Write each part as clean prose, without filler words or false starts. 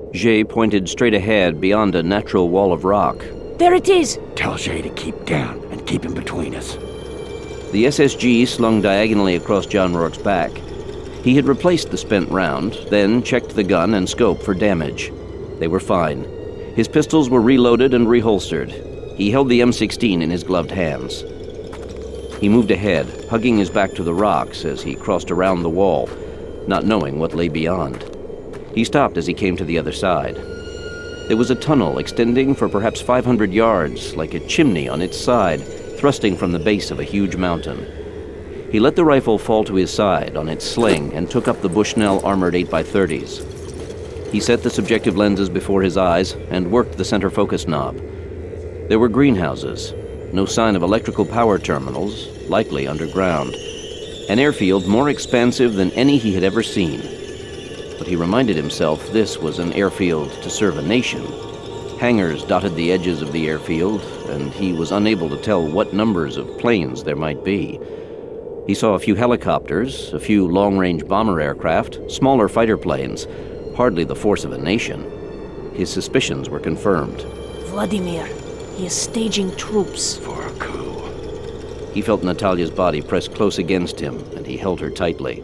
Jay pointed straight ahead beyond a natural wall of rock. There it is! Tell Jay to keep down and keep him between us. The SSG slung diagonally across John Rourke's back. He had replaced the spent round, then checked the gun and scope for damage. They were fine. His pistols were reloaded and reholstered. He held the M16 in his gloved hands. He moved ahead, hugging his back to the rocks as he crossed around the wall, not knowing what lay beyond. He stopped as he came to the other side. There was a tunnel extending for perhaps 500 yards, like a chimney on its side, thrusting from the base of a huge mountain. He let the rifle fall to his side on its sling and took up the Bushnell armored 8x30s. He set the subjective lenses before his eyes and worked the center focus knob. There were greenhouses, no sign of electrical power terminals, likely underground. An airfield more expansive than any he had ever seen. But he reminded himself this was an airfield to serve a nation. Hangars dotted the edges of the airfield, and he was unable to tell what numbers of planes there might be. He saw a few helicopters, a few long-range bomber aircraft, smaller fighter planes, hardly the force of a nation. His suspicions were confirmed. Vladimir, he is staging troops. For a coup. He felt Natalia's body pressed close against him, and he held her tightly.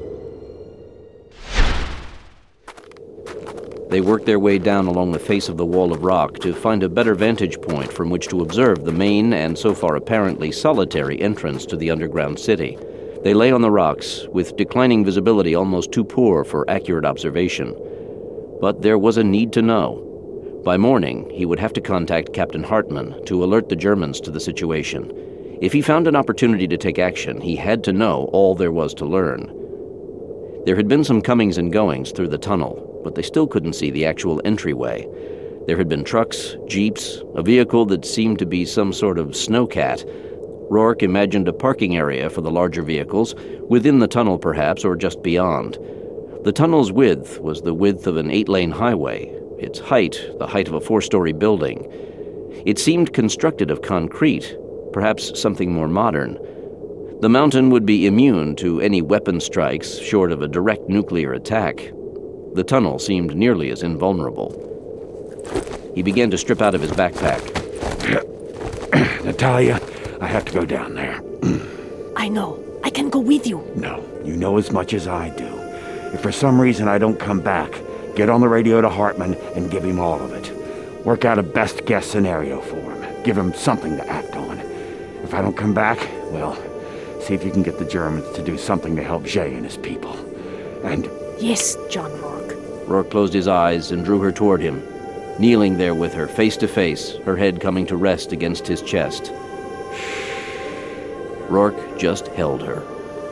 They worked their way down along the face of the wall of rock to find a better vantage point from which to observe the main and so far apparently solitary entrance to the underground city. They lay on the rocks, with declining visibility almost too poor for accurate observation. But there was a need to know. By morning, he would have to contact Captain Hartmann to alert the Germans to the situation. If he found an opportunity to take action, he had to know all there was to learn. There had been some comings and goings through the tunnel, but they still couldn't see the actual entryway. There had been trucks, jeeps, a vehicle that seemed to be some sort of snowcat. Rourke imagined a parking area for the larger vehicles, within the tunnel perhaps, or just beyond. The tunnel's width was the width of an 8-lane highway, its height the height of a 4-story building. It seemed constructed of concrete, perhaps something more modern. The mountain would be immune to any weapon strikes short of a direct nuclear attack. The tunnel seemed nearly as invulnerable. He began to strip out of his backpack. Natalia, I have to go down there. I know. I can go with you. No, you know as much as I do. If for some reason I don't come back, get on the radio to Hartmann and give him all of it. Work out a best-guess scenario for him. Give him something to act on. If I don't come back, well, see if you can get the Germans to do something to help Jay and his people. And... Yes, John Rourke. Rourke closed his eyes and drew her toward him, kneeling there with her face to face, her head coming to rest against his chest. Rourke just held her.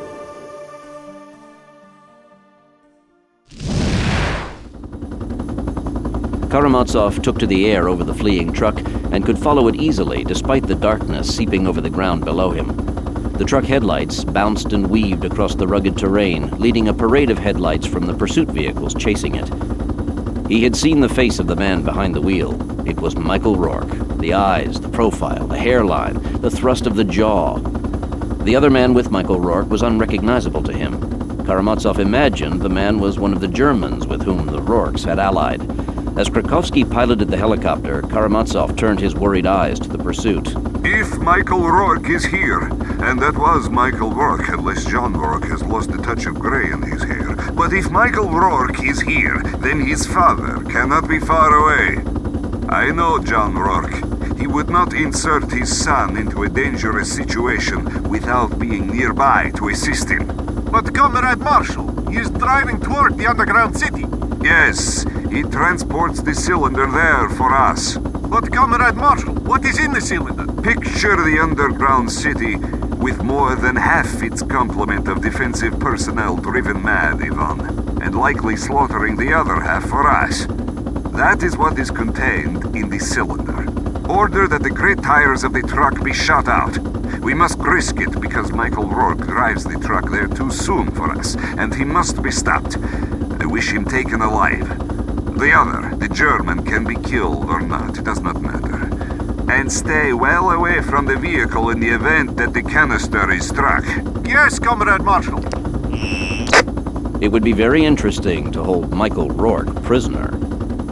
Karamazov took to the air over the fleeing truck and could follow it easily despite the darkness seeping over the ground below him. The truck headlights bounced and weaved across the rugged terrain, leading a parade of headlights from the pursuit vehicles chasing it. He had seen the face of the man behind the wheel. It was Michael Rourke. The eyes, the profile, the hairline, the thrust of the jaw. The other man with Michael Rourke was unrecognizable to him. Karamazov imagined the man was one of the Germans with whom the Rourkes had allied. As Krakowski piloted the helicopter, Karamazov turned his worried eyes to the pursuit. If Michael Rourke is here, and that was Michael Rourke, unless John Rourke has lost a touch of gray in his hair, but if Michael Rourke is here, then his father cannot be far away. I know John Rourke. He would not insert his son into a dangerous situation without being nearby to assist him. But Comrade Marshall, he is driving toward the underground city. Yes, he transports the cylinder there for us. But Comrade Marshall, what is in the cylinder? Picture the underground city with more than half its complement of defensive personnel driven mad, Ivan, and likely slaughtering the other half for us. That is what is contained in the cylinder. Order that the great tires of the truck be shot out. We must risk it because Michael Rourke drives the truck there too soon for us, and he must be stopped. I wish him taken alive. The other, the German, can be killed or not, it does not matter. And stay well away from the vehicle in the event that the canister is struck. Yes, Comrade Marshall. It would be very interesting to hold Michael Rourke prisoner.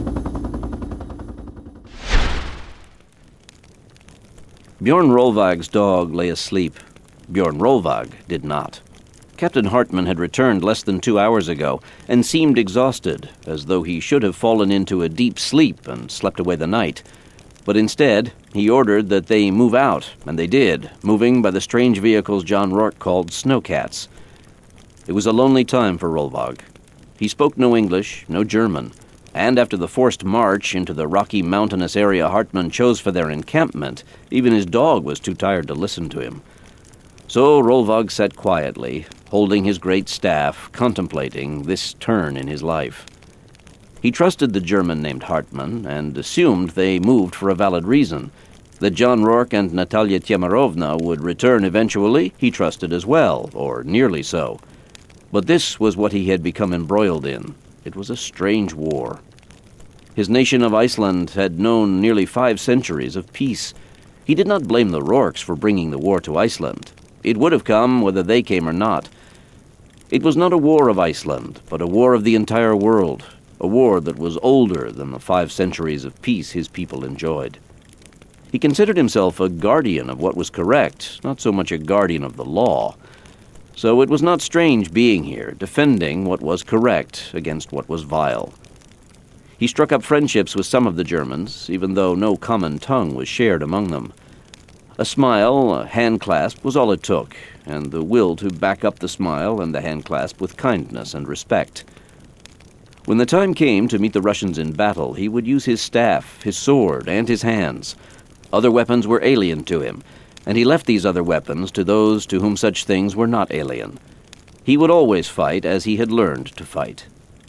Bjorn Rolvag's dog lay asleep. Bjorn Rolvag did not. Captain Hartman had returned less than 2 hours ago and seemed exhausted, as though he should have fallen into a deep sleep and slept away the night. But instead, he ordered that they move out, and they did, moving by the strange vehicles John Rourke called snowcats. It was a lonely time for Rolvag. He spoke no English, no German, and after the forced march into the rocky mountainous area Hartman chose for their encampment, even his dog was too tired to listen to him. So Rolvag sat quietly, holding his great staff, contemplating this turn in his life. He trusted the German named Hartman and assumed they moved for a valid reason. That John Rourke and Natalia Tyemerovna would return eventually, he trusted as well, or nearly so. But this was what he had become embroiled in. It was a strange war. His nation of Iceland had known nearly 5 centuries of peace. He did not blame the Rourkes for bringing the war to Iceland. It would have come whether they came or not. It was not a war of Iceland, but a war of the entire world, a war that was older than the 5 centuries of peace his people enjoyed. He considered himself a guardian of what was correct, not so much a guardian of the law. So it was not strange being here, defending what was correct against what was vile. He struck up friendships with some of the Germans, even though no common tongue was shared among them. A smile, a hand-clasp was all it took, and the will to back up the smile and the hand-clasp with kindness and respect. When the time came to meet the Russians in battle, he would use his staff, his sword, and his hands. Other weapons were alien to him, and he left these other weapons to those to whom such things were not alien. He would always fight as he had learned to fight.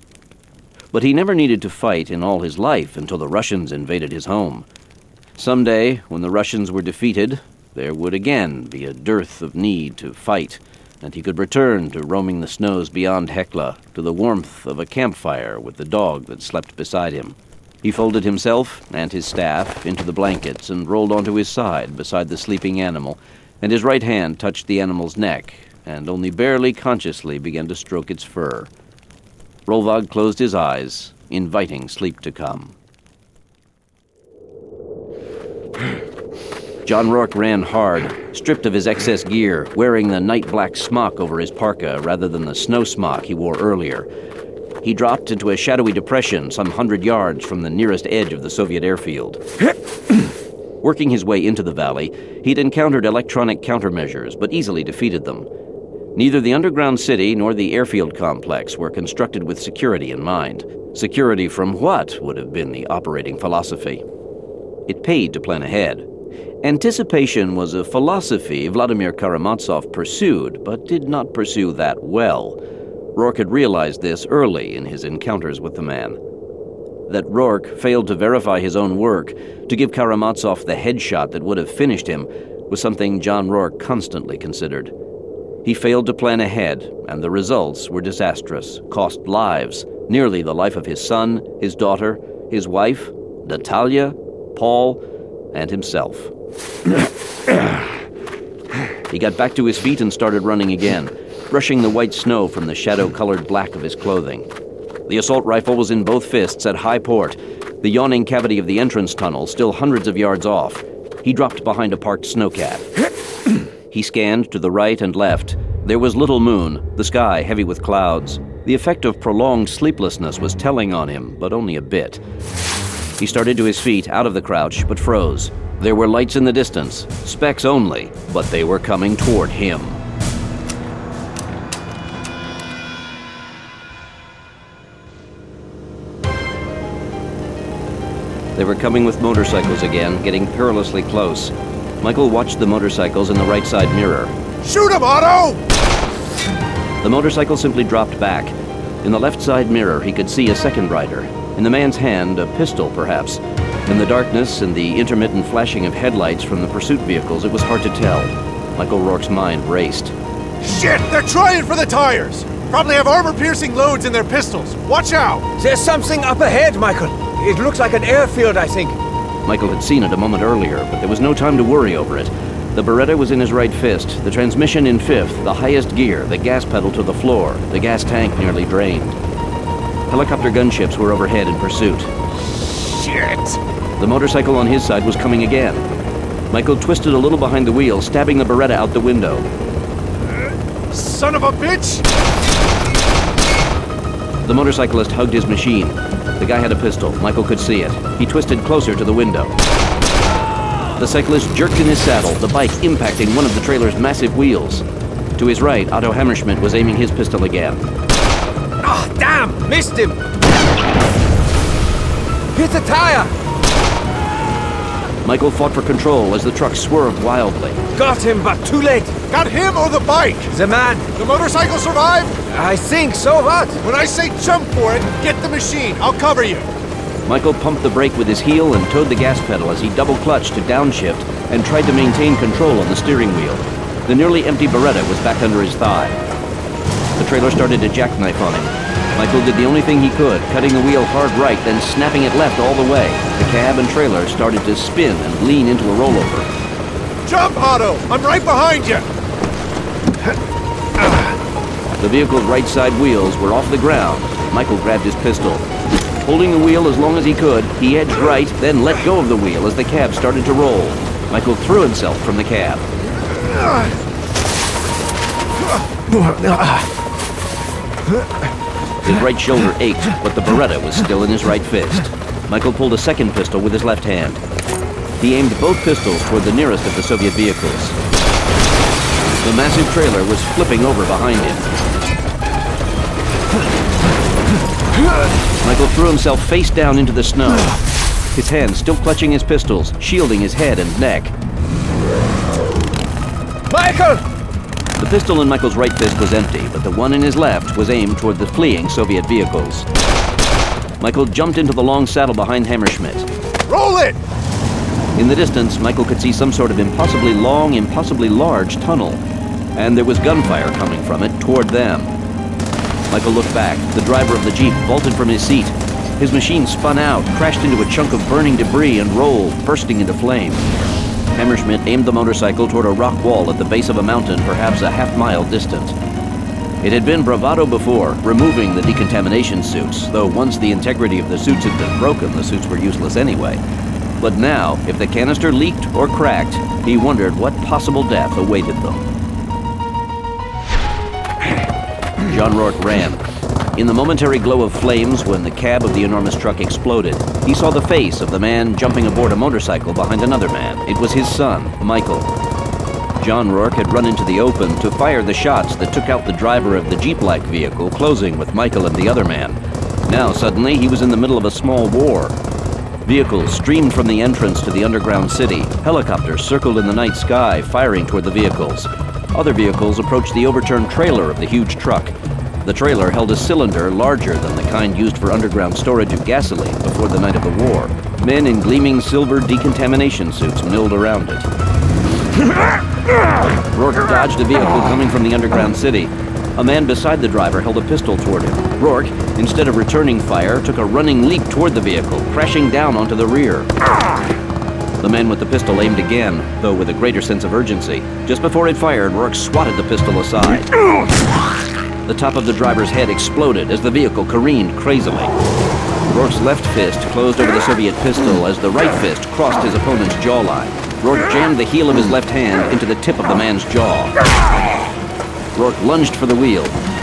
But he never needed to fight in all his life until the Russians invaded his home. Someday, when the Russians were defeated, there would again be a dearth of need to fight, and he could return to roaming the snows beyond Hekla, to the warmth of a campfire with the dog that slept beside him. He folded himself and his staff into the blankets and rolled onto his side beside the sleeping animal, and his right hand touched the animal's neck, and only barely consciously began to stroke its fur. Rolvag closed his eyes, inviting sleep to come. John Rourke ran hard, stripped of his excess gear, wearing the night-black smock over his parka rather than the snow smock he wore earlier. He dropped into a shadowy depression some 100 yards from the nearest edge of the Soviet airfield. Working his way into the valley, he'd encountered electronic countermeasures, but easily defeated them. Neither the underground city nor the airfield complex were constructed with security in mind. Security from what would have been the operating philosophy? It paid to plan ahead. Anticipation was a philosophy Vladimir Karamazov pursued, but did not pursue that well. Rourke had realized this early in his encounters with the man. That Rourke failed to verify his own work, to give Karamazov the headshot that would have finished him, was something John Rourke constantly considered. He failed to plan ahead, and the results were disastrous, cost lives, nearly the life of his son, his daughter, his wife, Natalia, Paul, and himself. He got back to his feet and started running again, brushing the white snow from the shadow-colored black of his clothing. The assault rifle was in both fists at high port, the yawning cavity of the entrance tunnel still hundreds of yards off. He dropped behind a parked snowcat. He scanned to the right and left. There was little moon, the sky heavy with clouds. The effect of prolonged sleeplessness was telling on him, but only a bit. He started to his feet, out of the crouch, but froze. There were lights in the distance, specks only, but they were coming toward him. They were coming with motorcycles again, getting perilously close. Michael watched the motorcycles in the right side mirror. Shoot him, Otto! The motorcycle simply dropped back. In the left side mirror, he could see a second rider. In the man's hand, a pistol, perhaps. In the darkness and the intermittent flashing of headlights from the pursuit vehicles, it was hard to tell. Michael Rourke's mind raced. Shit! They're trying for the tires! Probably have armor-piercing loads in their pistols. Watch out! There's something up ahead, Michael. It looks like an airfield, I think. Michael had seen it a moment earlier, but there was no time to worry over it. The Beretta was in his right fist, the transmission in fifth, the highest gear, the gas pedal to the floor, the gas tank nearly drained. Helicopter gunships were overhead in pursuit. Shit! The motorcycle on his side was coming again. Michael twisted a little behind the wheel, stabbing the Beretta out the window. Son of a bitch! The motorcyclist hugged his machine. The guy had a pistol. Michael could see it. He twisted closer to the window. The cyclist jerked in his saddle, the bike impacting one of the trailer's massive wheels. To his right, Otto Hammerschmidt was aiming his pistol again. Ah, damn! Missed him! Hit the tire! Michael fought for control as the truck swerved wildly. Got him, but too late! Got him or the bike? The man! The motorcycle survived? I think so, what? When I say jump for it, get the machine. I'll cover you. Michael pumped the brake with his heel and toed the gas pedal as he double-clutched to downshift and tried to maintain control on the steering wheel. The nearly empty Beretta was back under his thigh. The trailer started to jackknife on him. Michael did the only thing he could, cutting the wheel hard right, then snapping it left all the way. The cab and trailer started to spin and lean into a rollover. Jump, Otto! I'm right behind you! The vehicle's right side wheels were off the ground. Michael grabbed his pistol. Holding the wheel as long as he could, he edged right, then let go of the wheel as the cab started to roll. Michael threw himself from the cab. His right shoulder ached, but the Beretta was still in his right fist. Michael pulled a second pistol with his left hand. He aimed both pistols toward the nearest of the Soviet vehicles. The massive trailer was flipping over behind him. Michael threw himself face down into the snow, his hands still clutching his pistols, shielding his head and neck. Michael! The pistol in Michael's right fist was empty, but the one in his left was aimed toward the fleeing Soviet vehicles. Michael jumped into the long saddle behind Hammerschmidt. Roll it! In the distance, Michael could see some sort of impossibly long, impossibly large tunnel, and there was gunfire coming from it toward them. Michael looked back. The driver of the Jeep vaulted from his seat. His machine spun out, crashed into a chunk of burning debris, and rolled, bursting into flame. Hammerschmidt aimed the motorcycle toward a rock wall at the base of a mountain, perhaps a half-mile distant. It had been bravado before, removing the decontamination suits, though once the integrity of the suits had been broken, the suits were useless anyway. But now, if the canister leaked or cracked, he wondered what possible death awaited them. John Rourke ran. In the momentary glow of flames when the cab of the enormous truck exploded, he saw the face of the man jumping aboard a motorcycle behind another man. It was his son, Michael. John Rourke had run into the open to fire the shots that took out the driver of the Jeep-like vehicle, closing with Michael and the other man. Now, suddenly, he was in the middle of a small war. Vehicles streamed from the entrance to the underground city. Helicopters circled in the night sky, firing toward the vehicles. Other vehicles approached the overturned trailer of the huge truck. The trailer held a cylinder larger than the kind used for underground storage of gasoline before the night of the war. Men in gleaming silver decontamination suits milled around it. Rourke dodged a vehicle coming from the underground city. A man beside the driver held a pistol toward him. Rourke, instead of returning fire, took a running leap toward the vehicle, crashing down onto the rear. The man with the pistol aimed again, though with a greater sense of urgency. Just before it fired, Rourke swatted the pistol aside. The top of the driver's head exploded as the vehicle careened crazily. Rourke's left fist closed over the Soviet pistol as the right fist crossed his opponent's jawline. Rourke jammed the heel of his left hand into the tip of the man's jaw. Rourke lunged for the wheel.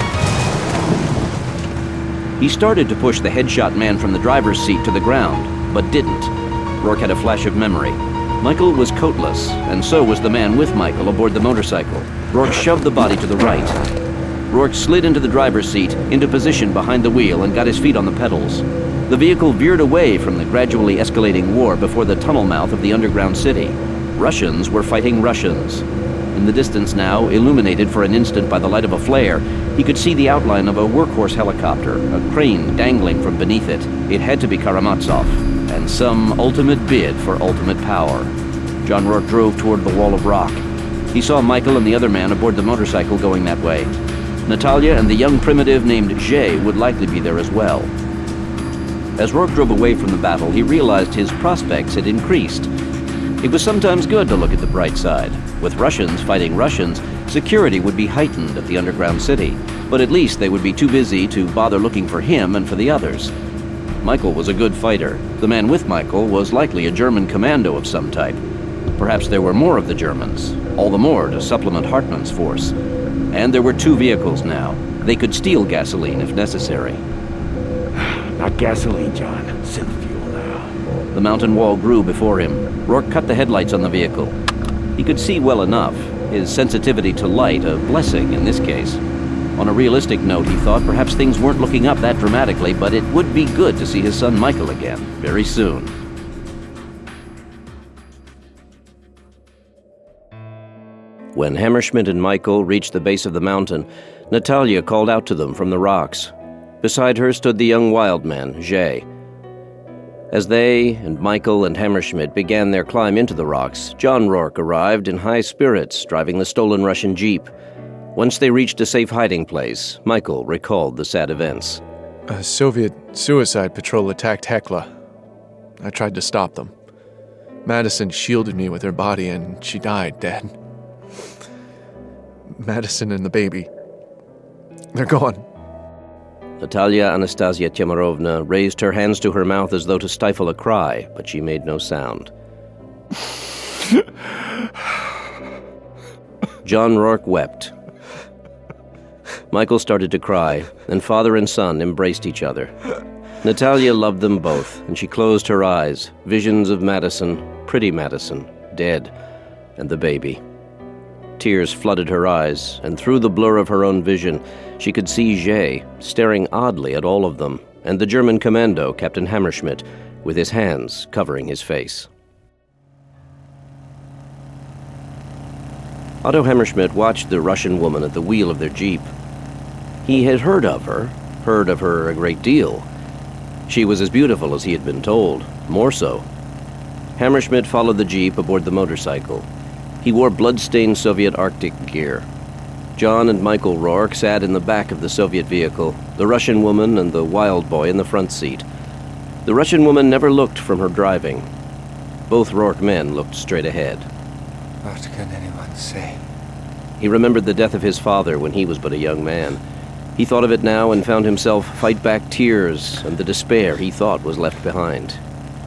He started to push the headshot man from the driver's seat to the ground, but didn't. Rourke had a flash of memory. Michael was coatless, and so was the man with Michael aboard the motorcycle. Rourke shoved the body to the right. Rourke slid into the driver's seat, into position behind the wheel, and got his feet on the pedals. The vehicle veered away from the gradually escalating war before the tunnel mouth of the underground city. Russians were fighting Russians. In the distance now, illuminated for an instant by the light of a flare, he could see the outline of a workhorse helicopter, a crane dangling from beneath it. It had to be Karamazov, and some ultimate bid for ultimate power. John Rourke drove toward the wall of rock. He saw Michael and the other man aboard the motorcycle going that way. Natalia and the young primitive named Jay would likely be there as well. As Rourke drove away from the battle, he realized his prospects had increased. It was sometimes good to look at the bright side. With Russians fighting Russians, security would be heightened at the underground city, but at least they would be too busy to bother looking for him and for the others. Michael was a good fighter. The man with Michael was likely a German commando of some type. Perhaps there were more of the Germans, all the more to supplement Hartmann's force. And there were 2 vehicles now. They could steal gasoline if necessary. Not gasoline, John. Synth fuel now. The mountain wall grew before him. Rourke cut the headlights on the vehicle. He could see well enough, his sensitivity to light a blessing in this case. On a realistic note, he thought perhaps things weren't looking up that dramatically, but it would be good to see his son Michael again, very soon. When Hammerschmidt and Michael reached the base of the mountain, Natalia called out to them from the rocks. Beside her stood the young wild man, Jay. As they and Michael and Hammerschmidt began their climb into the rocks, John Rourke arrived in high spirits, driving the stolen Russian jeep. Once they reached a safe hiding place, Michael recalled the sad events. A Soviet suicide patrol attacked Hekla. I tried to stop them. Madison shielded me with her body and she died, Dad. Madison and the baby. They're gone. Natalia Anastasia Timorovna raised her hands to her mouth as though to stifle a cry, but she made no sound. John Rourke wept. Michael started to cry, and father and son embraced each other. Natalia loved them both, and she closed her eyes, visions of Madison, pretty Madison, dead, and the baby. Tears flooded her eyes, and through the blur of her own vision, she could see Jay staring oddly at all of them, and the German commando, Captain Hammerschmidt, with his hands covering his face. Otto Hammerschmidt watched the Russian woman at the wheel of their jeep. He had heard of her a great deal. She was as beautiful as he had been told, more so. Hammerschmidt followed the jeep aboard the motorcycle. He wore blood-stained Soviet Arctic gear. John and Michael Rourke sat in the back of the Soviet vehicle, the Russian woman and the wild boy in the front seat. The Russian woman never looked from her driving. Both Rourke men looked straight ahead. What can anyone say? He remembered the death of his father when he was but a young man. He thought of it now and found himself fight back tears and the despair he thought was left behind.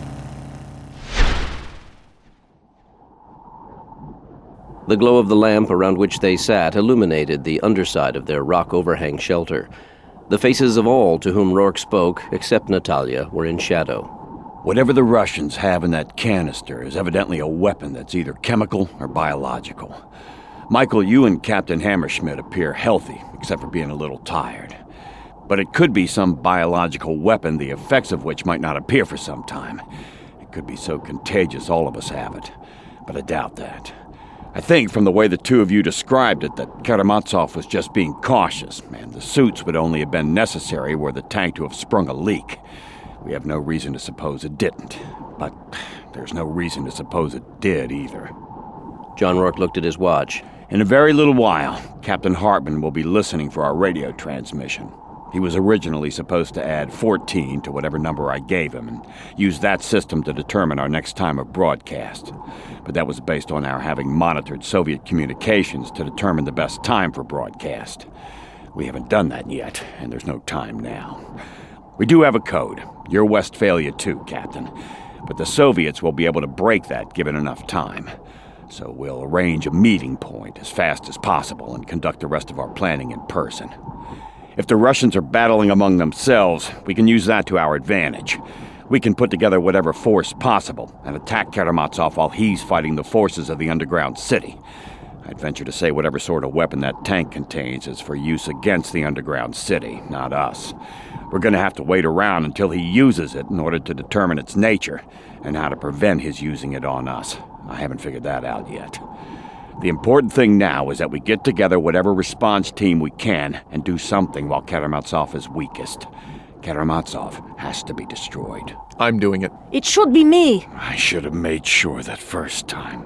The glow of the lamp around which they sat illuminated the underside of their rock overhang shelter. The faces of all to whom Rourke spoke, except Natalia, were in shadow. Whatever the Russians have in that canister is evidently a weapon that's either chemical or biological. Michael, you and Captain Hammerschmidt appear healthy, except for being a little tired. But it could be some biological weapon, the effects of which might not appear for some time. It could be so contagious all of us have it, but I doubt that. I think, from the way the two of you described it, that Karamazov was just being cautious, and the suits would only have been necessary were the tank to have sprung a leak. We have no reason to suppose it didn't, but there's no reason to suppose it did either. John Rourke looked at his watch. In a very little while, Captain Hartmann will be listening for our radio transmission. He was originally supposed to add 14 to whatever number I gave him and use that system to determine our next time of broadcast. But that was based on our having monitored Soviet communications to determine the best time for broadcast. We haven't done that yet, and there's no time now. We do have a code. You're Westphalia 2, Captain. But the Soviets will be able to break that given enough time. So we'll arrange a meeting point as fast as possible and conduct the rest of our planning in person. If the Russians are battling among themselves, we can use that to our advantage. We can put together whatever force possible and attack Karamazov while he's fighting the forces of the underground city. I'd venture to say whatever sort of weapon that tank contains is for use against the underground city, not us. We're going to have to wait around until he uses it in order to determine its nature and how to prevent his using it on us. I haven't figured that out yet. The important thing now is that we get together whatever response team we can and do something while Karamazov is weakest. Karamazov has to be destroyed. I'm doing it. It should be me. I should have made sure that first time.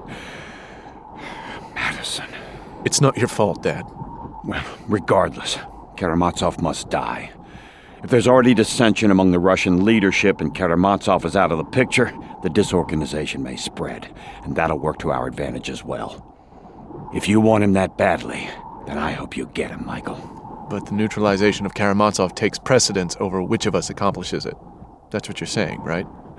Madison. It's not your fault, Dad. Well, regardless, Karamazov must die. If there's already dissension among the Russian leadership and Karamazov is out of the picture, the disorganization may spread, and that'll work to our advantage as well. If you want him that badly, then I hope you get him, Michael. But the neutralization of Karamazov takes precedence over which of us accomplishes it. That's what you're saying, right?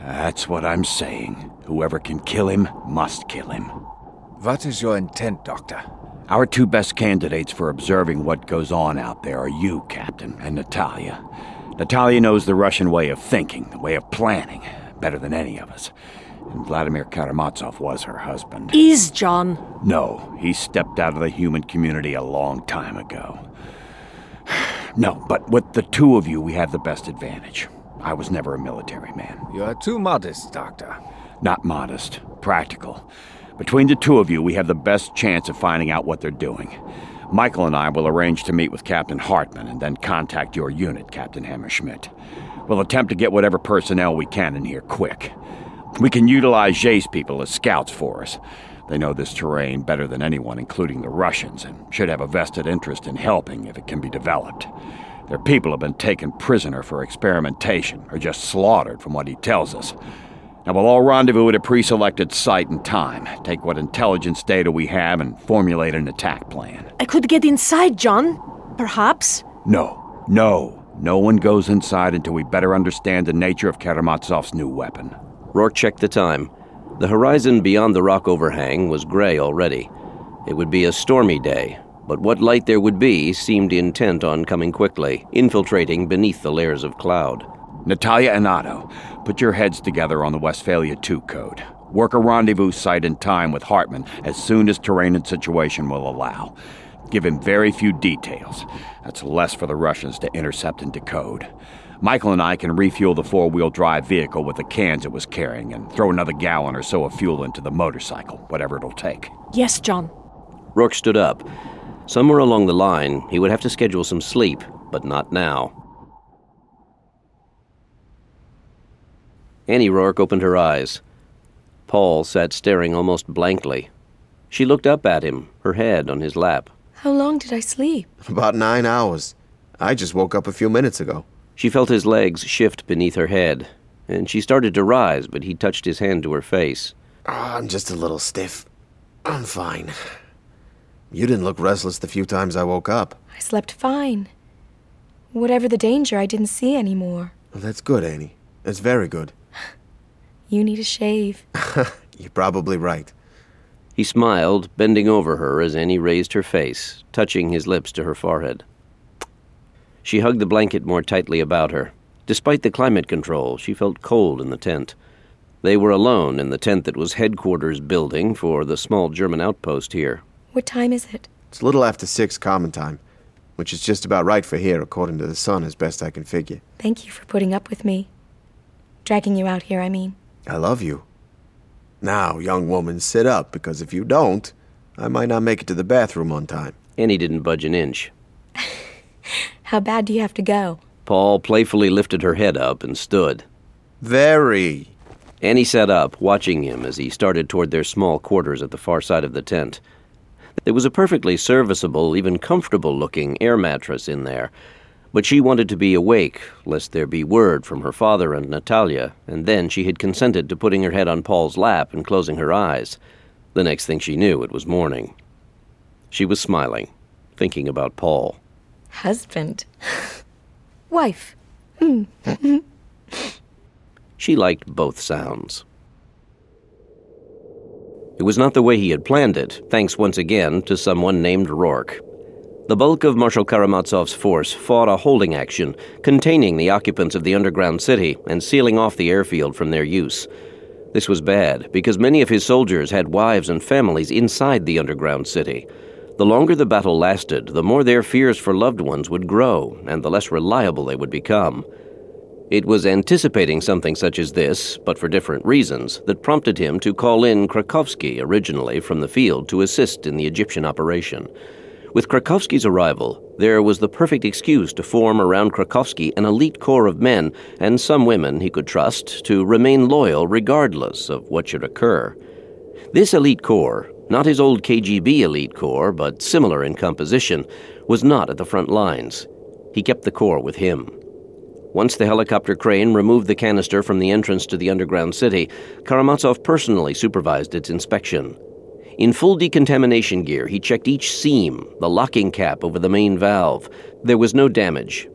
That's what I'm saying. Whoever can kill him must kill him. What is your intent, Doctor? Our two best candidates for observing what goes on out there are you, Captain, and Natalia. Natalia knows the Russian way of thinking, the way of planning, better than any of us. And Vladimir Karamazov was her husband. Is John? No, he stepped out of the human community a long time ago. No, but with the two of you, we have the best advantage. I was never a military man. You are too modest, Doctor. Not modest, practical. Between the two of you, we have the best chance of finding out what they're doing. Michael and I will arrange to meet with Captain Hartman and then contact your unit, Captain Hammerschmidt. We'll attempt to get whatever personnel we can in here quick. We can utilize Jay's people as scouts for us. They know this terrain better than anyone, including the Russians, and should have a vested interest in helping if it can be developed. Their people have been taken prisoner for experimentation, or just slaughtered from what he tells us. Now we'll all rendezvous at a pre-selected site and time, take what intelligence data we have, and formulate an attack plan. I could get inside, John. Perhaps? No. No one goes inside until we better understand the nature of Karamazov's new weapon. Rourke checked the time. The horizon beyond the rock overhang was gray already. It would be a stormy day, but what light there would be seemed intent on coming quickly, infiltrating beneath the layers of cloud. Natalia and Otto, put your heads together on the Westphalia 2 code. Work a rendezvous site and time with Hartman as soon as terrain and situation will allow. Give him very few details. That's less for the Russians to intercept and decode. Michael and I can refuel the four-wheel drive vehicle with the cans it was carrying and throw another gallon or so of fuel into the motorcycle, whatever it'll take. Yes, John. Rourke stood up. Somewhere along the line, he would have to schedule some sleep, but not now. Annie Rourke opened her eyes. Paul sat staring almost blankly. She looked up at him, her head on his lap. How long did I sleep? About 9 hours. I just woke up a few minutes ago. She felt his legs shift beneath her head, and she started to rise, but he touched his hand to her face. I'm just a little stiff. I'm fine. You didn't look restless the few times I woke up. I slept fine. Whatever the danger, I didn't see anymore. Well, that's good, Annie. That's very good. You need a shave. You're probably right. He smiled, bending over her as Annie raised her face, touching his lips to her forehead. She hugged the blanket more tightly about her. Despite the climate control, she felt cold in the tent. They were alone in the tent that was headquarters building for the small German outpost here. What time is it? It's a little after 6 common time, which is just about right for here, according to the sun, as best I can figure. Thank you for putting up with me. Dragging you out here, I mean. I love you. Now, young woman, sit up, because if you don't, I might not make it to the bathroom on time. Annie didn't budge an inch. How bad do you have to go? Paul playfully lifted her head up and stood. Very. Annie sat up, watching him as he started toward their small quarters at the far side of the tent. There was a perfectly serviceable, even comfortable-looking air mattress in there, but she wanted to be awake, lest there be word from her father and Natalia, and then she had consented to putting her head on Paul's lap and closing her eyes. The next thing she knew, it was morning. She was smiling, thinking about Paul. Husband. Wife. She liked both sounds. It was not the way he had planned it, thanks once again to someone named Rourke. The bulk of Marshal Karamazov's force fought a holding action, containing the occupants of the underground city and sealing off the airfield from their use. This was bad, because many of his soldiers had wives and families inside the underground city. The longer the battle lasted, the more their fears for loved ones would grow, and the less reliable they would become. It was anticipating something such as this, but for different reasons, that prompted him to call in Krakovsky originally from the field to assist in the Egyptian operation. With Krakovsky's arrival, there was the perfect excuse to form around Krakovsky an elite corps of men and some women he could trust to remain loyal regardless of what should occur. This elite corps, not his old KGB elite corps, but similar in composition, was not at the front lines. He kept the corps with him. Once the helicopter crane removed the canister from the entrance to the underground city, Karamazov personally supervised its inspection. In full decontamination gear, he checked each seam, the locking cap over the main valve. There was no damage.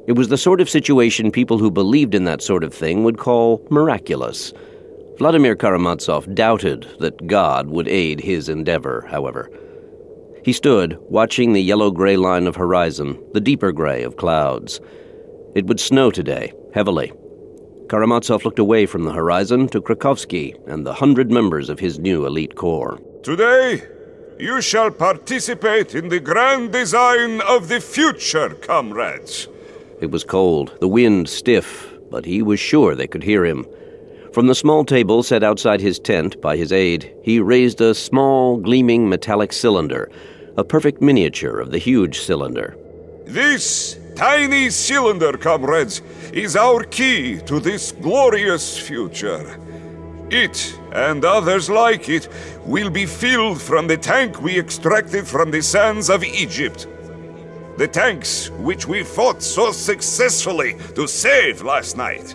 It was the sort of situation people who believed in that sort of thing would call miraculous. Vladimir Karamazov doubted that God would aid his endeavor, however. He stood, watching the yellow-gray line of horizon, the deeper gray of clouds. It would snow today, heavily. Karamazov looked away from the horizon to Krakovsky and the 100 members of his new elite corps. Today, you shall participate in the grand design of the future, comrades. It was cold, the wind stiff, but he was sure they could hear him. From the small table set outside his tent by his aide, he raised a small, gleaming metallic cylinder, a perfect miniature of the huge cylinder. This tiny cylinder, comrades, is our key to this glorious future. It, and others like it, will be filled from the tank we extracted from the sands of Egypt. The tanks which we fought so successfully to save last night.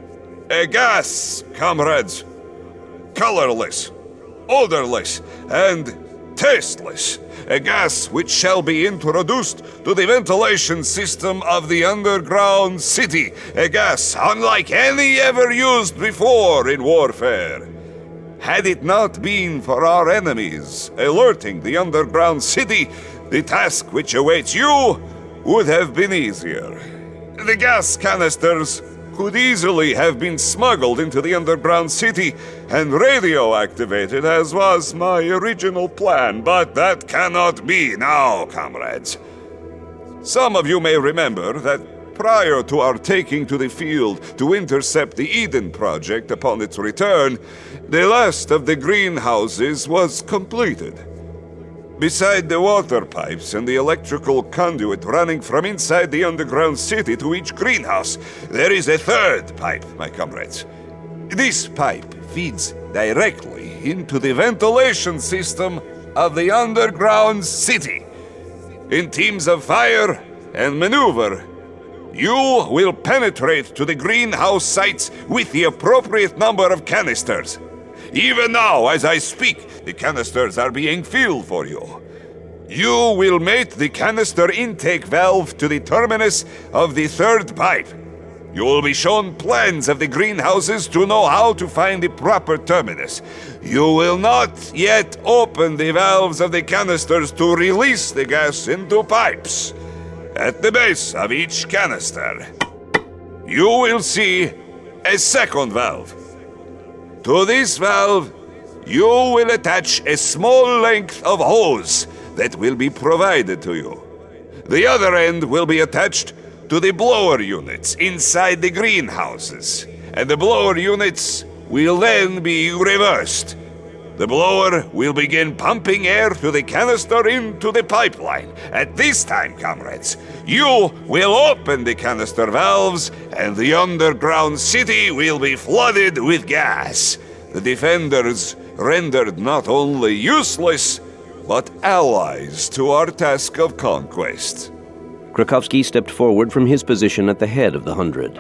A gas, comrades. Colorless, odorless, and tasteless. A gas which shall be introduced to the ventilation system of the underground city. A gas unlike any ever used before in warfare. Had it not been for our enemies alerting the underground city, the task which awaits you would have been easier. The gas canisters could easily have been smuggled into the underground city and radio-activated, as was my original plan, but that cannot be now, comrades. Some of you may remember that prior to our taking to the field to intercept the Eden Project upon its return, the last of the greenhouses was completed. Beside the water pipes and the electrical conduit running from inside the underground city to each greenhouse, there is a third pipe, my comrades. This pipe feeds directly into the ventilation system of the underground city. In teams of fire and maneuver, you will penetrate to the greenhouse sites with the appropriate number of canisters. Even now, as I speak, the canisters are being filled for you. You will mate the canister intake valve to the terminus of the third pipe. You will be shown plans of the greenhouses to know how to find the proper terminus. You will not yet open the valves of the canisters to release the gas into pipes. At the base of each canister, you will see a second valve. To this valve, you will attach a small length of hose that will be provided to you. The other end will be attached to the blower units inside the greenhouses, and the blower units will then be reversed. The blower will begin pumping air to the canister into the pipeline. At this time, comrades, you will open the canister valves, and the underground city will be flooded with gas. The defenders rendered not only useless, but allies to our task of conquest. Krakovsky stepped forward from his position at the head of the 100.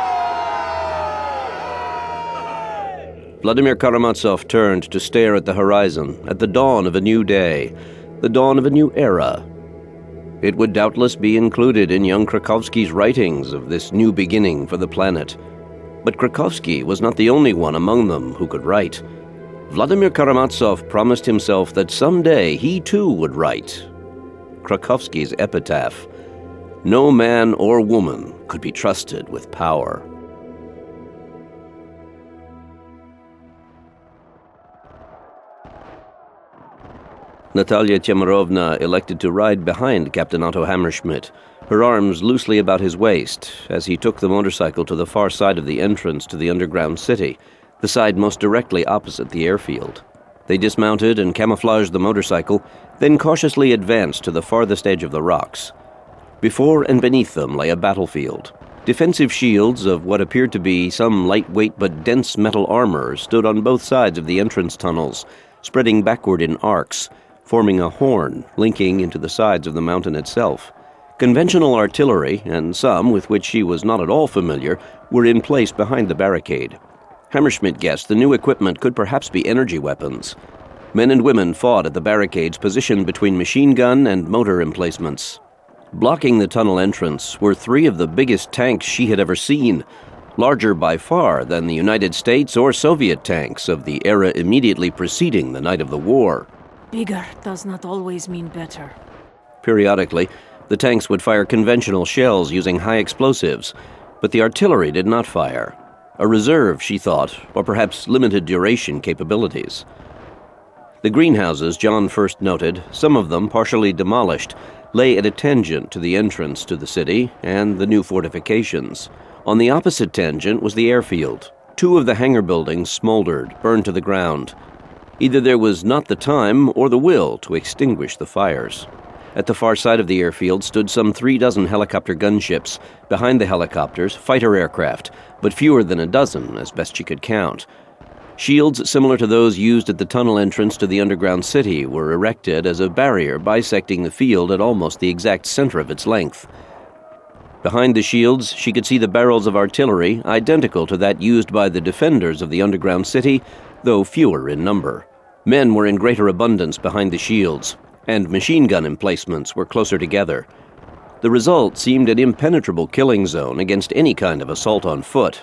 Vladimir Karamazov turned to stare at the horizon, at the dawn of a new day, the dawn of a new era. It would doubtless be included in young Krakovsky's writings of this new beginning for the planet. But Krakovsky was not the only one among them who could write. Vladimir Karamazov promised himself that someday he too would write Krakovsky's epitaph. No man or woman could be trusted with power. Natalia Tyemurovna elected to ride behind Captain Otto Hammerschmidt, her arms loosely about his waist, as he took the motorcycle to the far side of the entrance to the underground city, the side most directly opposite the airfield. They dismounted and camouflaged the motorcycle, then cautiously advanced to the farthest edge of the rocks. Before and beneath them lay a battlefield. Defensive shields of what appeared to be some lightweight but dense metal armor stood on both sides of the entrance tunnels, spreading backward in arcs, forming a horn linking into the sides of the mountain itself. Conventional artillery, and some with which she was not at all familiar, were in place behind the barricade. Hammerschmidt guessed the new equipment could perhaps be energy weapons. Men and women fought at the barricades positioned between machine gun and motor emplacements. Blocking the tunnel entrance were 3 of the biggest tanks she had ever seen, larger by far than the United States or Soviet tanks of the era immediately preceding the night of the war. Bigger does not always mean better. Periodically, the tanks would fire conventional shells using high explosives, but the artillery did not fire. A reserve, she thought, or perhaps limited duration capabilities. The greenhouses John first noted, some of them partially demolished, lay at a tangent to the entrance to the city and the new fortifications. On the opposite tangent was the airfield. 2 of the hangar buildings smoldered, burned to the ground. Either there was not the time or the will to extinguish the fires. At the far side of the airfield stood some 3 dozen helicopter gunships. Behind the helicopters, fighter aircraft, but fewer than a dozen, as best she could count. Shields similar to those used at the tunnel entrance to the underground city were erected as a barrier bisecting the field at almost the exact center of its length. Behind the shields, she could see the barrels of artillery identical to that used by the defenders of the underground city, though fewer in number. Men were in greater abundance behind the shields, and machine gun emplacements were closer together. The result seemed an impenetrable killing zone against any kind of assault on foot.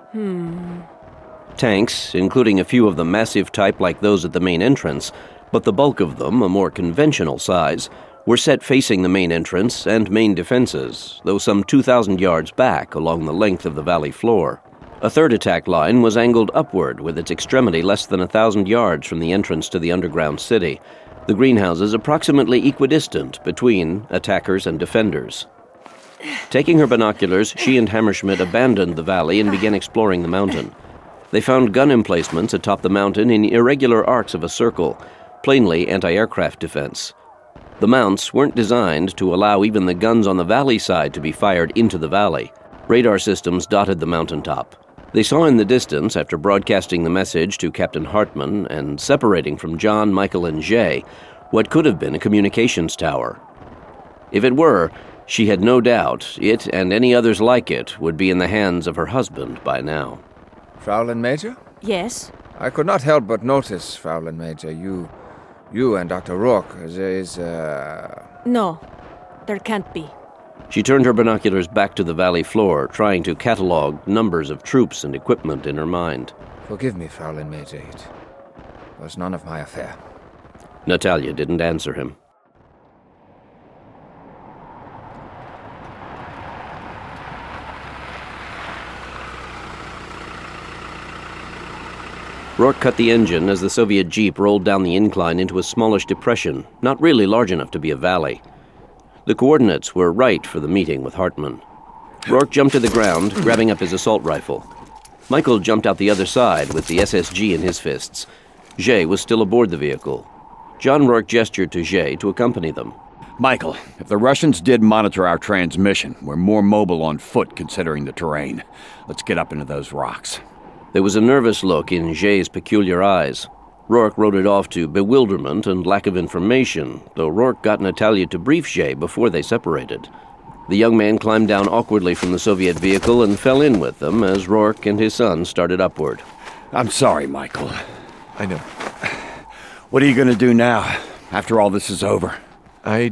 Tanks, including a few of the massive type like those at the main entrance, but the bulk of them, a more conventional size, were set facing the main entrance and main defenses, though some 2,000 yards back along the length of the valley floor. A third attack line was angled upward, with its extremity less than 1,000 yards from the entrance to the underground city, the greenhouses approximately equidistant between attackers and defenders. Taking her binoculars, she and Hammerschmidt abandoned the valley and began exploring the mountain. They found gun emplacements atop the mountain in irregular arcs of a circle, plainly anti-aircraft defense. The mounts weren't designed to allow even the guns on the valley side to be fired into the valley. Radar systems dotted the mountaintop. They saw in the distance, after broadcasting the message to Captain Hartman and separating from John, Michael, and Jay, what could have been a communications tower. If it were, she had no doubt it and any others like it would be in the hands of her husband by now. Fraulein Major? Yes? I could not help but notice, Fraulein Major, you and Dr. Rourke, there is No, there can't be. She turned her binoculars back to the valley floor, trying to catalog numbers of troops and equipment in her mind. Forgive me, Fraulein Major, it was none of my affair. Natalia didn't answer him. Rourke cut the engine as the Soviet jeep rolled down the incline into a smallish depression, not really large enough to be a valley. The coordinates were right for the meeting with Hartman. Rourke jumped to the ground, grabbing up his assault rifle. Michael jumped out the other side with the SSG in his fists. Jay was still aboard the vehicle. John Rourke gestured to Jay to accompany them. Michael, if the Russians did monitor our transmission, we're more mobile on foot considering the terrain. Let's get up into those rocks. There was a nervous look in Jay's peculiar eyes. Rourke wrote it off to bewilderment and lack of information, though Rourke got Natalia to brief Jay before they separated. The young man climbed down awkwardly from the Soviet vehicle and fell in with them as Rourke and his son started upward. I'm sorry, Michael. I know. What are you going to do now, after all this is over? There's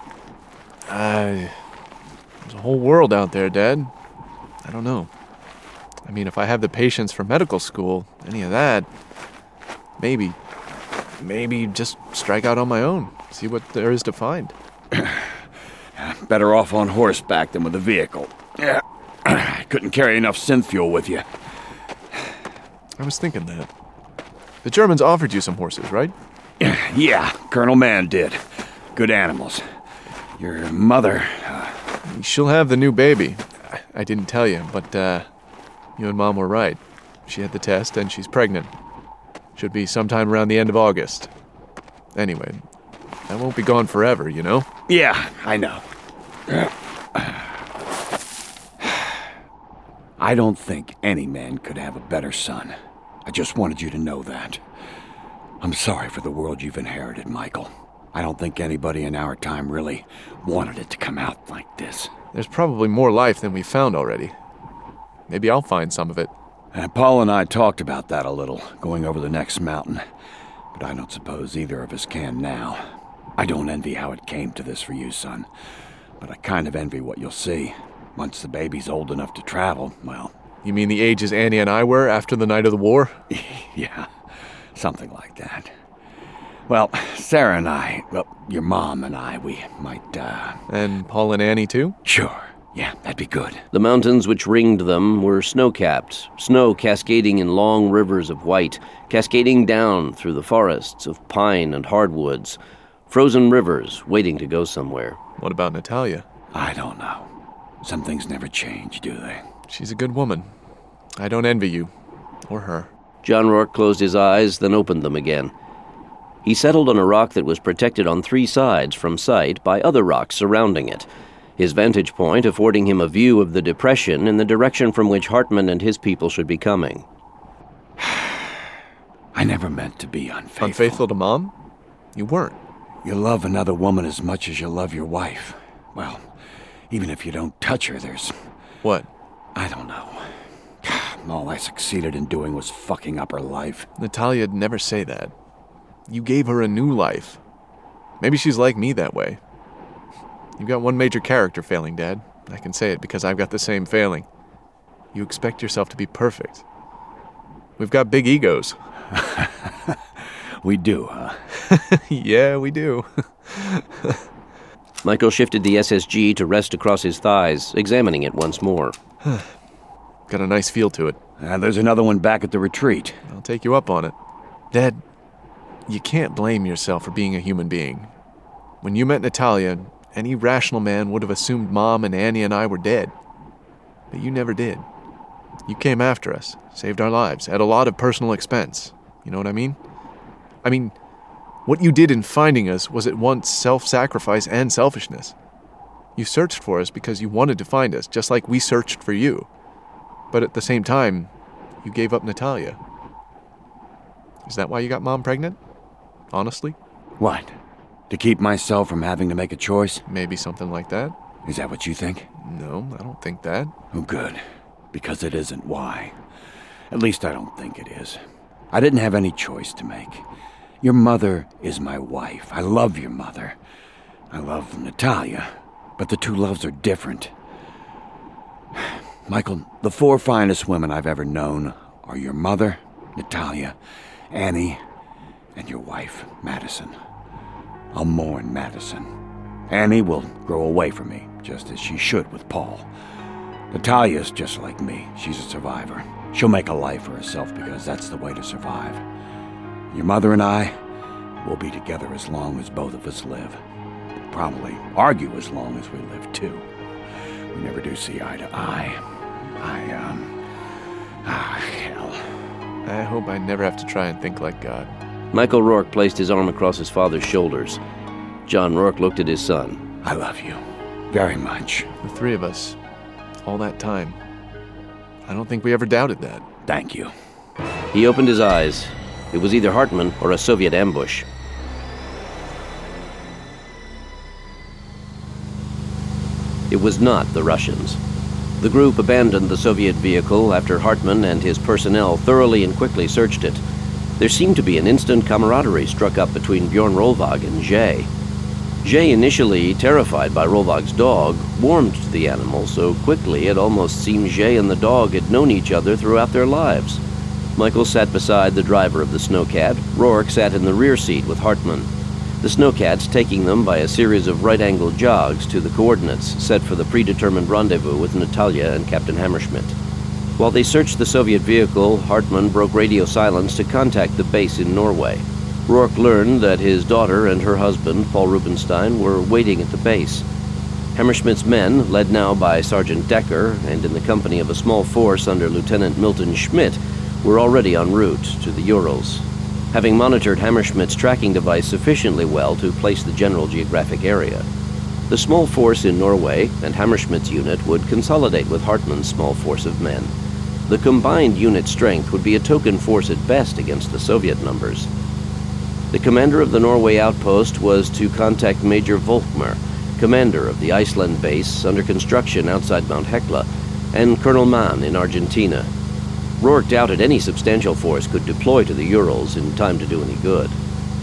a whole world out there, Dad. I don't know. I mean, if I have the patience for medical school, any of that, maybe just strike out on my own, see what there is to find. Better off on horseback than with a vehicle. Yeah, couldn't carry enough synth fuel with you. I was thinking that. The Germans offered you some horses, right? Yeah, Colonel Mann did. Good animals. Your mother... She'll have the new baby. I didn't tell you, but you and Mom were right. She had the test and she's pregnant. Should be sometime around the end of August. Anyway, I won't be gone forever, you know? Yeah, I know. I don't think any man could have a better son. I just wanted you to know that. I'm sorry for the world you've inherited, Michael. I don't think anybody in our time really wanted it to come out like this. There's probably more life than we found already. Maybe I'll find some of it. Paul and I talked about that a little, going over the next mountain. But I don't suppose either of us can now. I don't envy how it came to this for you, son. but I kind of envy what you'll see. Once the baby's old enough to travel, well... You mean the ages Annie and I were after the night of the war? Yeah, something like that. Well, Sarah and I, well, your mom and I, we might, And Paul and Annie, too? Sure. Yeah, that'd be good. The mountains which ringed them were snow-capped, snow cascading in long rivers of white, cascading down through the forests of pine and hardwoods, frozen rivers waiting to go somewhere. What about Natalia? I don't know. Some things never change, do they? She's a good woman. I don't envy you. Or her. John Rourke closed his eyes, then opened them again. He settled on a rock that was protected on 3 sides from sight by other rocks surrounding it, his vantage point affording him a view of the depression in the direction from which Hartman and his people should be coming. I never meant to be unfaithful. Unfaithful to Mom? You weren't. You love another woman as much as you love your wife. Well, even if you don't touch her, there's... What? I don't know. All I succeeded in doing was fucking up her life. Natalia'd never say that. You gave her a new life. Maybe she's like me that way. You've got one major character failing, Dad. I can say it because I've got the same failing. You expect yourself to be perfect. We've got big egos. We do, huh? Yeah, we do. Michael shifted the SSG to rest across his thighs, examining it once more. Got a nice feel to it. And there's another one back at the retreat. I'll take you up on it. Dad, you can't blame yourself for being a human being. When you met Natalia, any rational man would have assumed Mom and Annie and I were dead. But you never did. You came after us, saved our lives, at a lot of personal expense. You know what I mean? I mean, what you did in finding us was at once self-sacrifice and selfishness. You searched for us because you wanted to find us, just like we searched for you. But at the same time, you gave up Natalia. Is that why you got Mom pregnant? Honestly? What? To keep myself from having to make a choice? Maybe something like that. Is that what you think? No, I don't think that. Oh, good. Because it isn't why. At least I don't think it is. I didn't have any choice to make. Your mother is my wife. I love your mother. I love Natalia. But the two loves are different. Michael, the 4 finest women I've ever known are your mother, Natalia, Annie, and your wife, Madison. I'll mourn Madison. Annie will grow away from me, just as she should with Paul. Natalia's just like me. She's a survivor. She'll make a life for herself because that's the way to survive. Your mother and I will be together as long as both of us live. Probably argue as long as we live, too. We never do see eye to eye. Hell. I hope I never have to try and think like God. Michael Rourke placed his arm across his father's shoulders. John Rourke looked at his son. I love you. Very much. The 3 of us. All that time. I don't think we ever doubted that. Thank you. He opened his eyes. It was either Hartman or a Soviet ambush. It was not the Russians. The group abandoned the Soviet vehicle after Hartman and his personnel thoroughly and quickly searched it. There seemed to be an instant camaraderie struck up between Bjorn Rolvag and Jay. Jay, initially terrified by Rolvag's dog, warmed to the animal so quickly it almost seemed Jay and the dog had known each other throughout their lives. Michael sat beside the driver of the Snowcat. Rourke sat in the rear seat with Hartman. The Snowcats taking them by a series of right-angled jogs to the coordinates set for the predetermined rendezvous with Natalia and Captain Hammerschmidt. While they searched the Soviet vehicle, Hartman broke radio silence to contact the base in Norway. Rourke learned that his daughter and her husband, Paul Rubenstein, were waiting at the base. Hammerschmidt's men, led now by Sergeant Decker and in the company of a small force under Lieutenant Milton Schmidt, were already en route to the Urals, having monitored Hammerschmidt's tracking device sufficiently well to place the general geographic area. The small force in Norway and Hammerschmidt's unit would consolidate with Hartman's small force of men. The combined unit strength would be a token force at best against the Soviet numbers. The commander of the Norway outpost was to contact Major Volkmar, commander of the Iceland base under construction outside Mount Hekla, and Colonel Mann in Argentina. Rourke doubted any substantial force could deploy to the Urals in time to do any good.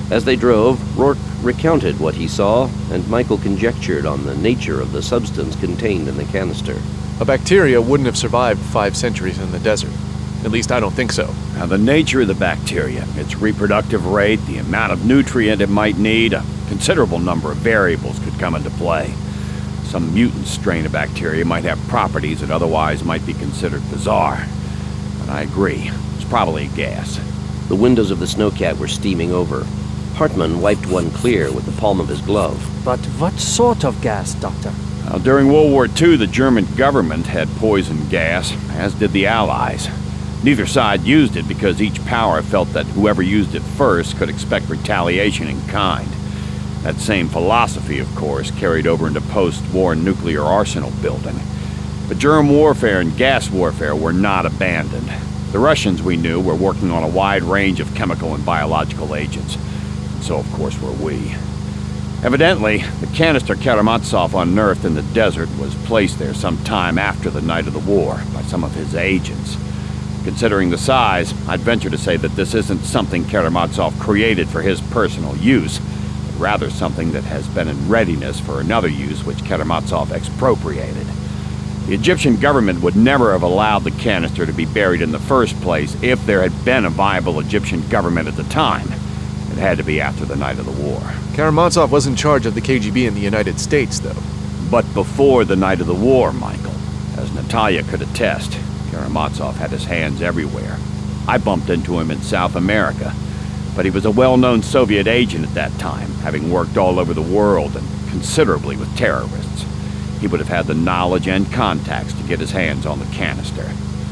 As they drove, Rourke recounted what he saw, and Michael conjectured on the nature of the substance contained in the canister. A bacteria wouldn't have survived 5 centuries in the desert. At least I don't think so. Now, the nature of the bacteria, its reproductive rate, the amount of nutrient it might need, a considerable number of variables could come into play. Some mutant strain of bacteria might have properties that otherwise might be considered bizarre. But I agree, it's probably a gas. The windows of the Snowcat were steaming over. Hartman wiped one clear with the palm of his glove. But what sort of gas, Doctor? During World War II, the German government had poison gas, as did the Allies. Neither side used it because each power felt that whoever used it first could expect retaliation in kind. That same philosophy, of course, carried over into post-war nuclear arsenal building. But germ warfare and gas warfare were not abandoned. The Russians, we knew, were working on a wide range of chemical and biological agents. And so, of course, were we. Evidently, the canister Karamazov unearthed in the desert was placed there some time after the night of the war by some of his agents. Considering the size, I'd venture to say that this isn't something Karamazov created for his personal use, but rather something that has been in readiness for another use which Karamazov expropriated. The Egyptian government would never have allowed the canister to be buried in the first place if there had been a viable Egyptian government at the time. It had to be after the night of the war. Karamazov was in charge of the KGB in the United States, though. But before the night of the war, Michael, as Natalia could attest, Karamazov had his hands everywhere. I bumped into him in South America, but he was a well-known Soviet agent at that time, having worked all over the world and considerably with terrorists. He would have had the knowledge and contacts to get his hands on the canister.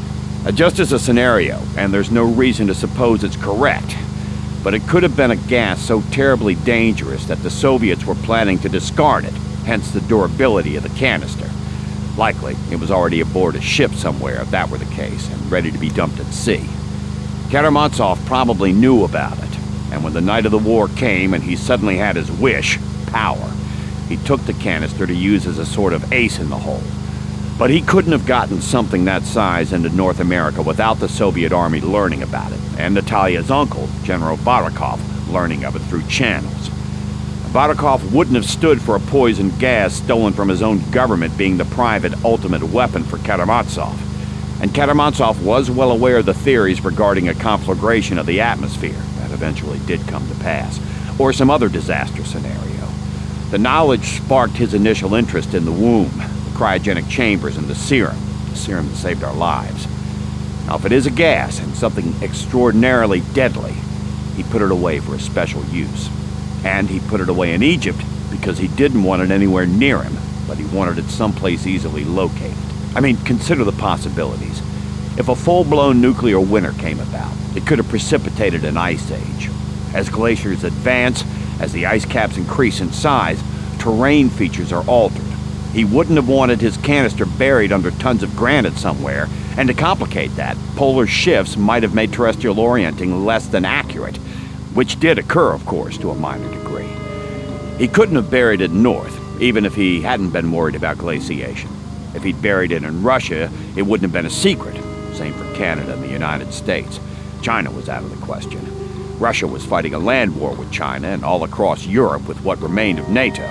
Just as a scenario, and there's no reason to suppose it's correct, but it could have been a gas so terribly dangerous that the Soviets were planning to discard it, hence the durability of the canister. Likely, it was already aboard a ship somewhere if that were the case, and ready to be dumped at sea. Karamazov probably knew about it, and when the night of the war came and he suddenly had his wish, power, he took the canister to use as a sort of ace in the hole. But he couldn't have gotten something that size into North America without the Soviet army learning about it, and Natalia's uncle, General Barakov, learning of it through channels. Barakov wouldn't have stood for a poison gas stolen from his own government being the private ultimate weapon for Karamazov. And Karamazov was well aware of the theories regarding a conflagration of the atmosphere that eventually did come to pass, or some other disaster scenario. The knowledge sparked his initial interest in the womb, the cryogenic chambers, and the serum that saved our lives. Now, if it is a gas and something extraordinarily deadly, he put it away for a special use. And he put it away in Egypt because he didn't want it anywhere near him, but he wanted it someplace easily located. I mean, consider the possibilities. If a full-blown nuclear winter came about, it could have precipitated an ice age. As glaciers advance, as the ice caps increase in size, terrain features are altered. He wouldn't have wanted his canister buried under tons of granite somewhere, and to complicate that, polar shifts might have made terrestrial orienting less than accurate, which did occur, of course, to a minor degree. He couldn't have buried it north, even if he hadn't been worried about glaciation. If he'd buried it in Russia, it wouldn't have been a secret. Same for Canada and the United States. China was out of the question. Russia was fighting a land war with China and all across Europe with what remained of NATO.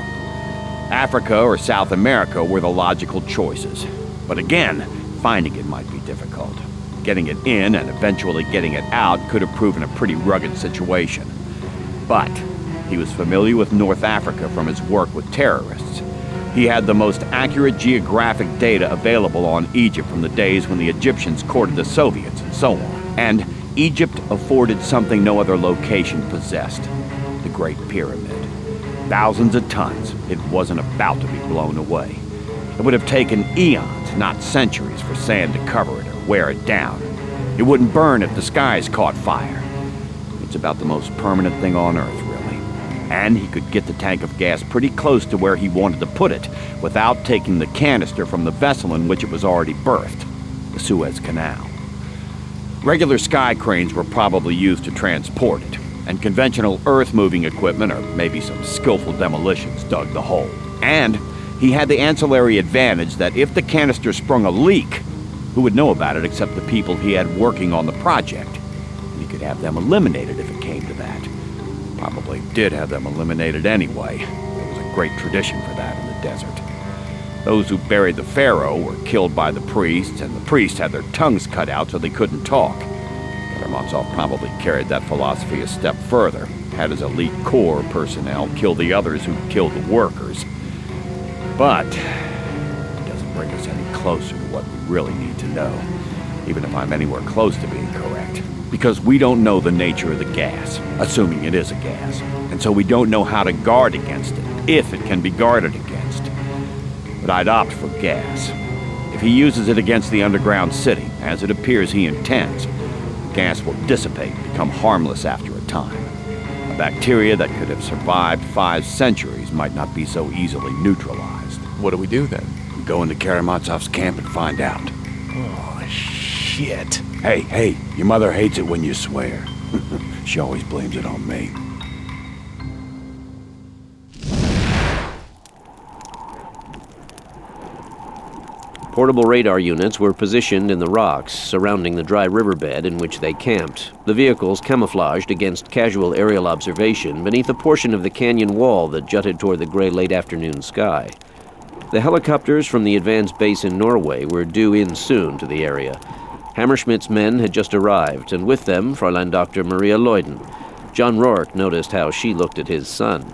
Africa or South America were the logical choices. But again, finding it might be difficult. Getting it in and eventually getting it out could have proven a pretty rugged situation. But he was familiar with North Africa from his work with terrorists. He had the most accurate geographic data available on Egypt from the days when the Egyptians courted the Soviets and so on. And Egypt afforded something no other location possessed: the Great Pyramid. Thousands of tons, it wasn't about to be blown away. It would have taken eons, not centuries, for sand to cover it or wear it down. It wouldn't burn if the skies caught fire. It's about the most permanent thing on Earth, really. And he could get the tank of gas pretty close to where he wanted to put it without taking the canister from the vessel in which it was already berthed, the Suez Canal. Regular sky cranes were probably used to transport it, and conventional earth-moving equipment, or maybe some skillful demolitions, dug the hole. And he had the ancillary advantage that if the canister sprung a leak, who would know about it except the people he had working on the project? And he could have them eliminated if it came to that. Probably did have them eliminated anyway. There was a great tradition for that in the desert. Those who buried the pharaoh were killed by the priests, and the priests had their tongues cut out so they couldn't talk. Karamazov probably carried that philosophy a step further, had his elite corps personnel kill the others who killed the workers. But it doesn't bring us any closer to what we really need to know, even if I'm anywhere close to being correct. Because we don't know the nature of the gas, assuming it is a gas, and so we don't know how to guard against it, if it can be guarded against. But I'd opt for gas. If he uses it against the underground city, as it appears he intends, the gas will dissipate and become harmless after a time. A bacteria that could have survived 5 centuries might not be so easily neutralized. What do we do then? We go into Karamazov's camp and find out. Oh, shit. Hey, your mother hates it when you swear. She always blames it on me. Portable radar units were positioned in the rocks surrounding the dry riverbed in which they camped, the vehicles camouflaged against casual aerial observation beneath a portion of the canyon wall that jutted toward the gray late-afternoon sky. The helicopters from the advanced base in Norway were due in soon to the area. Hammerschmidt's men had just arrived, and with them, Fräulein Dr. Maria Leuden. John Rourke noticed how she looked at his son.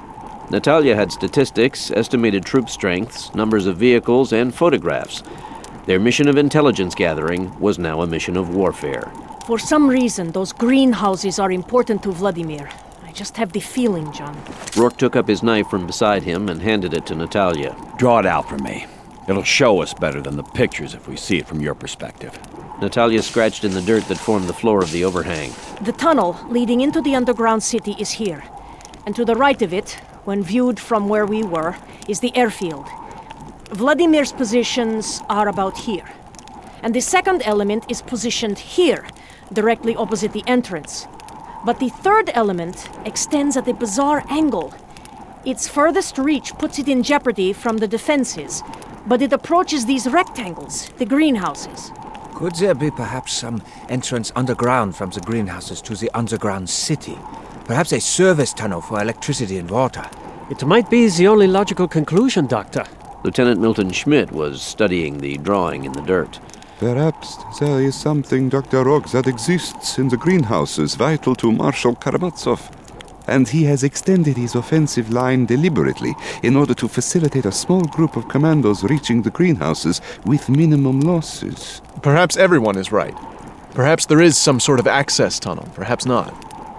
Natalia had statistics, estimated troop strengths, numbers of vehicles, and photographs. Their mission of intelligence gathering was now a mission of warfare. For some reason, those greenhouses are important to Vladimir. I just have the feeling, John. Rourke took up his knife from beside him and handed it to Natalia. Draw it out for me. It'll show us better than the pictures if we see it from your perspective. Natalia scratched in the dirt that formed the floor of the overhang. The tunnel leading into the underground city is here. And to the right of it, when viewed from where we were, is the airfield. Vladimir's positions are about here. And the second element is positioned here, directly opposite the entrance. But the third element extends at a bizarre angle. Its furthest reach puts it in jeopardy from the defenses, but it approaches these rectangles, the greenhouses. Could there be perhaps some entrance underground from the greenhouses to the underground city? Perhaps a service tunnel for electricity and water? It might be the only logical conclusion, Doctor. Lieutenant Milton Schmidt was studying the drawing in the dirt. Perhaps there is something, Dr. Rourke, that exists in the greenhouses vital to Marshal Karamazov. And he has extended his offensive line deliberately in order to facilitate a small group of commandos reaching the greenhouses with minimum losses. Perhaps everyone is right. Perhaps there is some sort of access tunnel, perhaps not.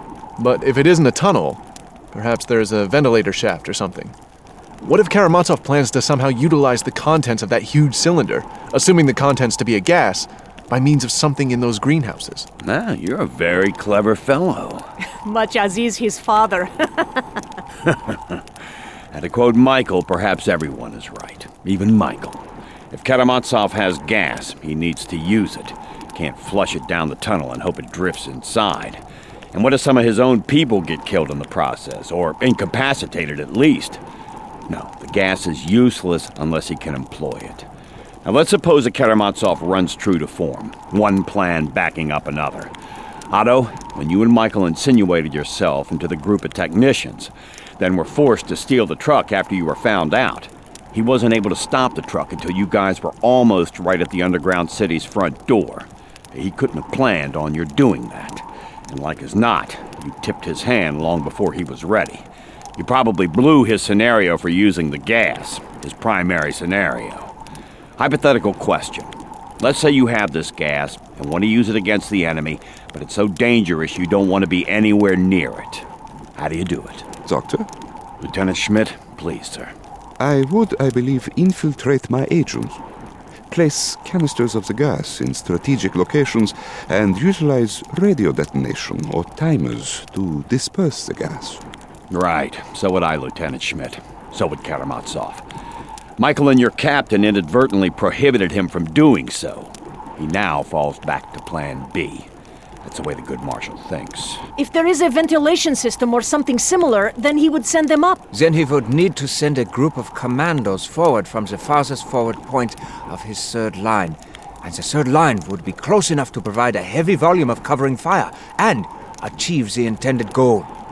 But if it isn't a tunnel, perhaps there's a ventilator shaft or something. What if Karamazov plans to somehow utilize the contents of that huge cylinder, assuming the contents to be a gas, by means of something in those greenhouses? Ah, you're a very clever fellow. Much as is his father. And to quote Michael, perhaps everyone is right. Even Michael. If Karamazov has gas, he needs to use it. Can't flush it down the tunnel and hope it drifts inside. And what if some of his own people get killed in the process, or incapacitated at least? No, the gas is useless unless he can employ it. Now let's suppose that Karamazov runs true to form, one plan backing up another. Otto, when you and Michael insinuated yourself into the group of technicians, then were forced to steal the truck after you were found out, he wasn't able to stop the truck until you guys were almost right at the underground city's front door. He couldn't have planned on your doing that. And like as not, you tipped his hand long before he was ready. You probably blew his scenario for using the gas, his primary scenario. Hypothetical question. Let's say you have this gas and want to use it against the enemy, but it's so dangerous you don't want to be anywhere near it. How do you do it? Doctor? Lieutenant Schmidt, please, sir. I would, I believe, infiltrate my agents. Place canisters of the gas in strategic locations and utilize radio detonation or timers to disperse the gas. Right. So would I, Lieutenant Schmidt. So would Karamazov. Michael and your captain inadvertently prohibited him from doing so. He now falls back to Plan B. That's the way the good marshal thinks. If there is a ventilation system or something similar, then he would send them up. Then he would need to send a group of commandos forward from the farthest forward point of his third line. And the third line would be close enough to provide a heavy volume of covering fire and achieve the intended goal.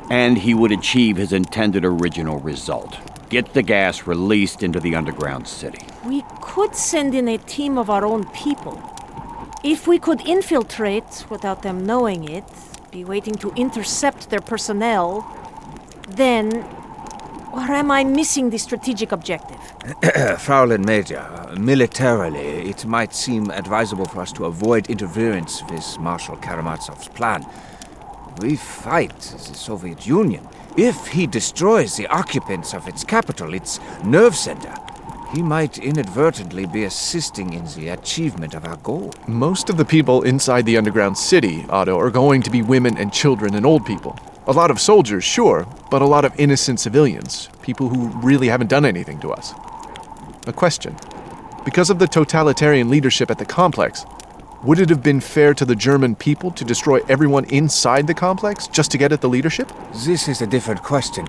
And he would achieve his intended original result. Get the gas released into the underground city. We could send in a team of our own people. If we could infiltrate without them knowing it, be waiting to intercept their personnel, then... Or am I missing the strategic objective? Fraulein Major, militarily, it might seem advisable for us to avoid interference with Marshal Karamazov's plan. We fight the Soviet Union. If he destroys the occupants of its capital, its nerve center, he might inadvertently be assisting in the achievement of our goal. Most of the people inside the underground city, Otto, are going to be women and children and old people. A lot of soldiers, sure, but a lot of innocent civilians, people who really haven't done anything to us. A question. Because of the totalitarian leadership at the complex, would it have been fair to the German people to destroy everyone inside the complex just to get at the leadership? This is a different question.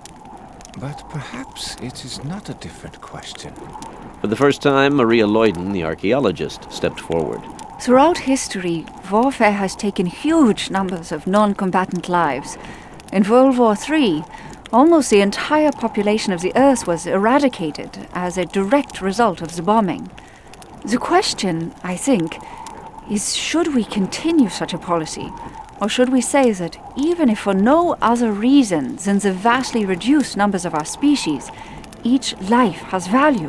But perhaps it is not a different question. For the first time, Maria Leuden, the archaeologist, stepped forward. Throughout history, warfare has taken huge numbers of non-combatant lives. In World War III, almost the entire population of the Earth was eradicated as a direct result of the bombing. The question, I think, is should we continue such a policy? Or should we say that even if for no other reason than the vastly reduced numbers of our species, each life has value?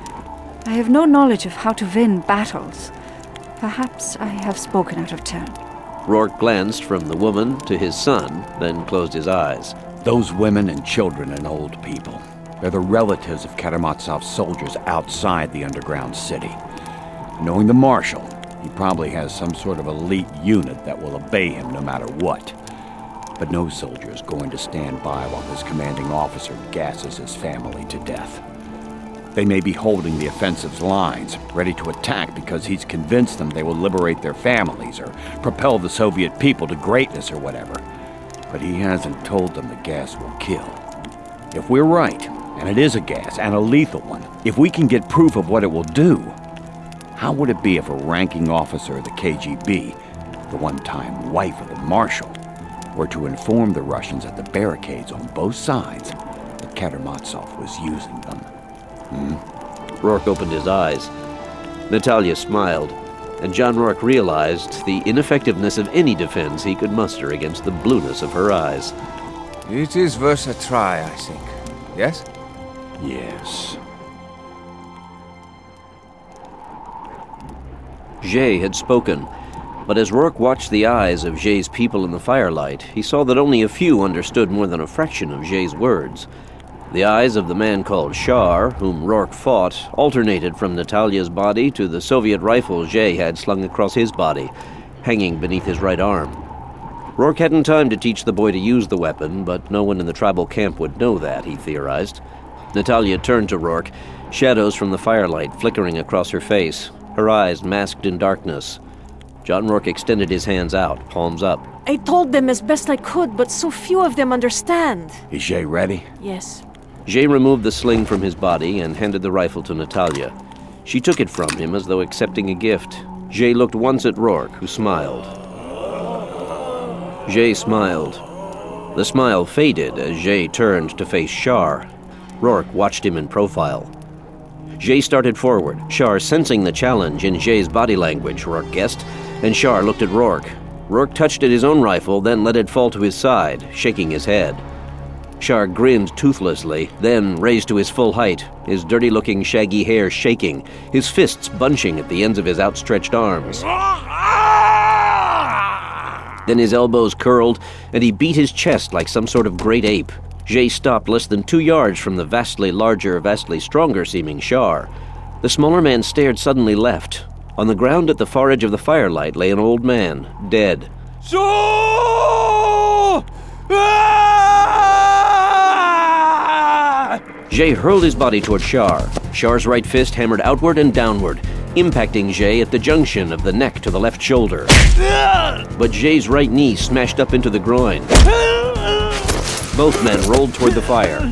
I have no knowledge of how to win battles. Perhaps I have spoken out of turn. Rourke glanced from the woman to his son, then closed his eyes. Those women and children and old people, they're the relatives of Karamazov's soldiers outside the underground city. Knowing the Marshal, he probably has some sort of elite unit that will obey him no matter what. But no soldier is going to stand by while his commanding officer gasses his family to death. They may be holding the offensive's lines, ready to attack because he's convinced them they will liberate their families or propel the Soviet people to greatness or whatever. But he hasn't told them the gas will kill. If we're right, and it is a gas, and a lethal one, if we can get proof of what it will do, how would it be if a ranking officer of the KGB, the one-time wife of the Marshal, were to inform the Russians at the barricades on both sides that Karamazov was using them? Rourke opened his eyes. Natalia smiled, and John Rourke realized the ineffectiveness of any defense he could muster against the blueness of her eyes. It is worth a try, I think. Yes? Yes. Jay had spoken, but as Rourke watched the eyes of Jay's people in the firelight, he saw that only a few understood more than a fraction of Jay's words. The eyes of the man called Shar, whom Rourke fought, alternated from Natalia's body to the Soviet rifle Jay had slung across his body, hanging beneath his right arm. Rourke hadn't time to teach the boy to use the weapon, but no one in the tribal camp would know that, he theorized. Natalia turned to Rourke, shadows from the firelight flickering across her face, her eyes masked in darkness. John Rourke extended his hands out, palms up. I told them as best I could, but so few of them understand. Is Jay ready? Yes. Jay removed the sling from his body and handed the rifle to Natalia. She took it from him as though accepting a gift. Jay looked once at Rourke, who smiled. Jay smiled. The smile faded as Jay turned to face Shar. Rourke watched him in profile. Jay started forward, Shar sensing the challenge in Jay's body language, Rourke guessed, and Shar looked at Rourke. Rourke touched at his own rifle, then let it fall to his side, shaking his head. Shar grinned toothlessly, then raised to his full height, his dirty-looking shaggy hair shaking, his fists bunching at the ends of his outstretched arms. Then his elbows curled, and he beat his chest like some sort of great ape. Jay stopped less than 2 yards from the vastly larger, vastly stronger-seeming Shar. The smaller man stared suddenly left. On the ground at the far edge of the firelight lay an old man, dead. Jay hurled his body toward Shar. Shar's right fist hammered outward and downward, impacting Jay at the junction of the neck to the left shoulder. But Jay's right knee smashed up into the groin. Both men rolled toward the fire.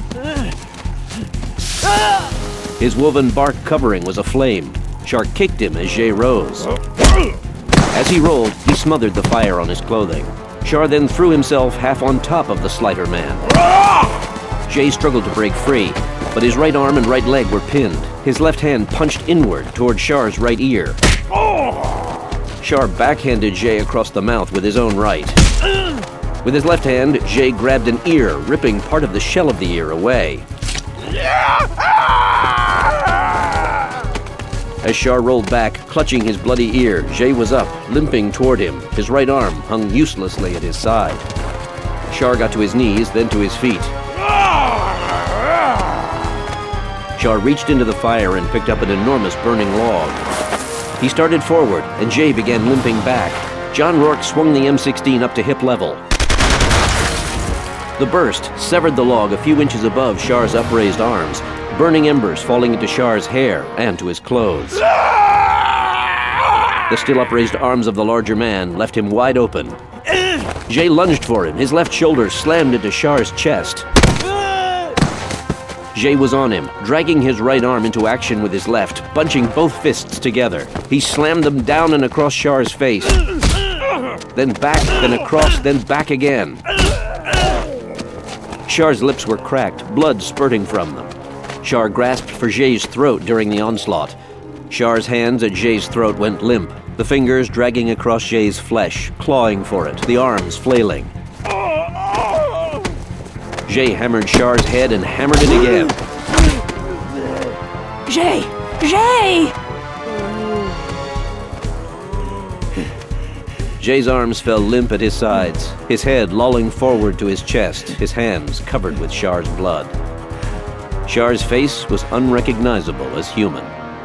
His woven bark covering was aflame. Shar kicked him as Jay rose. As he rolled, he smothered the fire on his clothing. Shar then threw himself half on top of the Slider Man. Jay struggled to break free, but his right arm and right leg were pinned. His left hand punched inward toward Shar's right ear. Shar backhanded Jay across the mouth with his own right. With his left hand, Jay grabbed an ear, ripping part of the shell of the ear away. As Shar rolled back, clutching his bloody ear, Jay was up, limping toward him. His right arm hung uselessly at his side. Shar got to his knees, then to his feet. Shar reached into the fire and picked up an enormous burning log. He started forward, and Jay began limping back. John Rourke swung the M16 up to hip level. The burst severed the log a few inches above Shar's upraised arms, burning embers falling into Shar's hair and to his clothes. The still upraised arms of the larger man left him wide open. Jay lunged for him. His left shoulder slammed into Shar's chest. Jay was on him, dragging his right arm into action with his left, bunching both fists together. He slammed them down and across Shar's face. Then back, then across, then back again. Shar's lips were cracked, blood spurting from them. Shar grasped for Jay's throat during the onslaught. Shar's hands at Jay's throat went limp, the fingers dragging across Jay's flesh, clawing for it, the arms flailing. Jay hammered Shar's head and hammered it again. Jay! Jay! Jay's arms fell limp at his sides, his head lolling forward to his chest, his hands covered with Shar's blood. Shar's face was unrecognizable as human.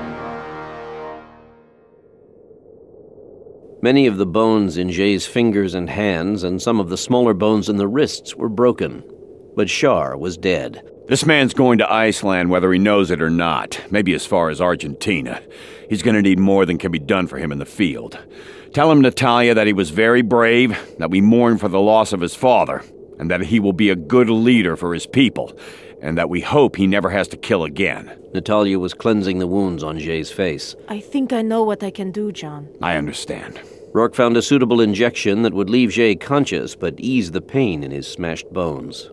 Many of the bones in Jay's fingers and hands and some of the smaller bones in the wrists were broken, but Shar was dead. This man's going to Iceland whether he knows it or not, maybe as far as Argentina. He's going to need more than can be done for him in the field. Tell him, Natalia, that he was very brave, that we mourn for the loss of his father, and that he will be a good leader for his people, and that we hope he never has to kill again. Natalia was cleansing the wounds on Jay's face. I think I know what I can do, John. I understand. Rourke found a suitable injection that would leave Jay conscious but ease the pain in his smashed bones.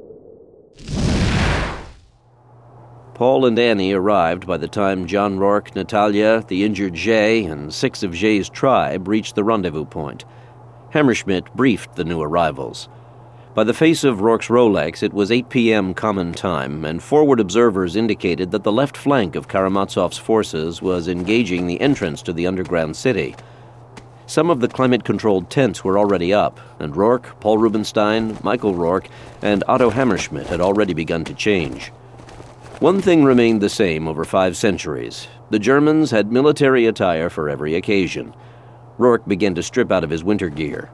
Paul and Annie arrived by the time John Rourke, Natalia, the injured Jay, and 6 of Jay's tribe reached the rendezvous point. Hammerschmidt briefed the new arrivals. By the face of Rourke's Rolex, it was 8 p.m. common time, and forward observers indicated that the left flank of Karamazov's forces was engaging the entrance to the underground city. Some of the climate-controlled tents were already up, and Rourke, Paul Rubenstein, Michael Rourke, and Otto Hammerschmidt had already begun to change. One thing remained the same over 5 centuries. The Germans had military attire for every occasion. Rourke began to strip out of his winter gear.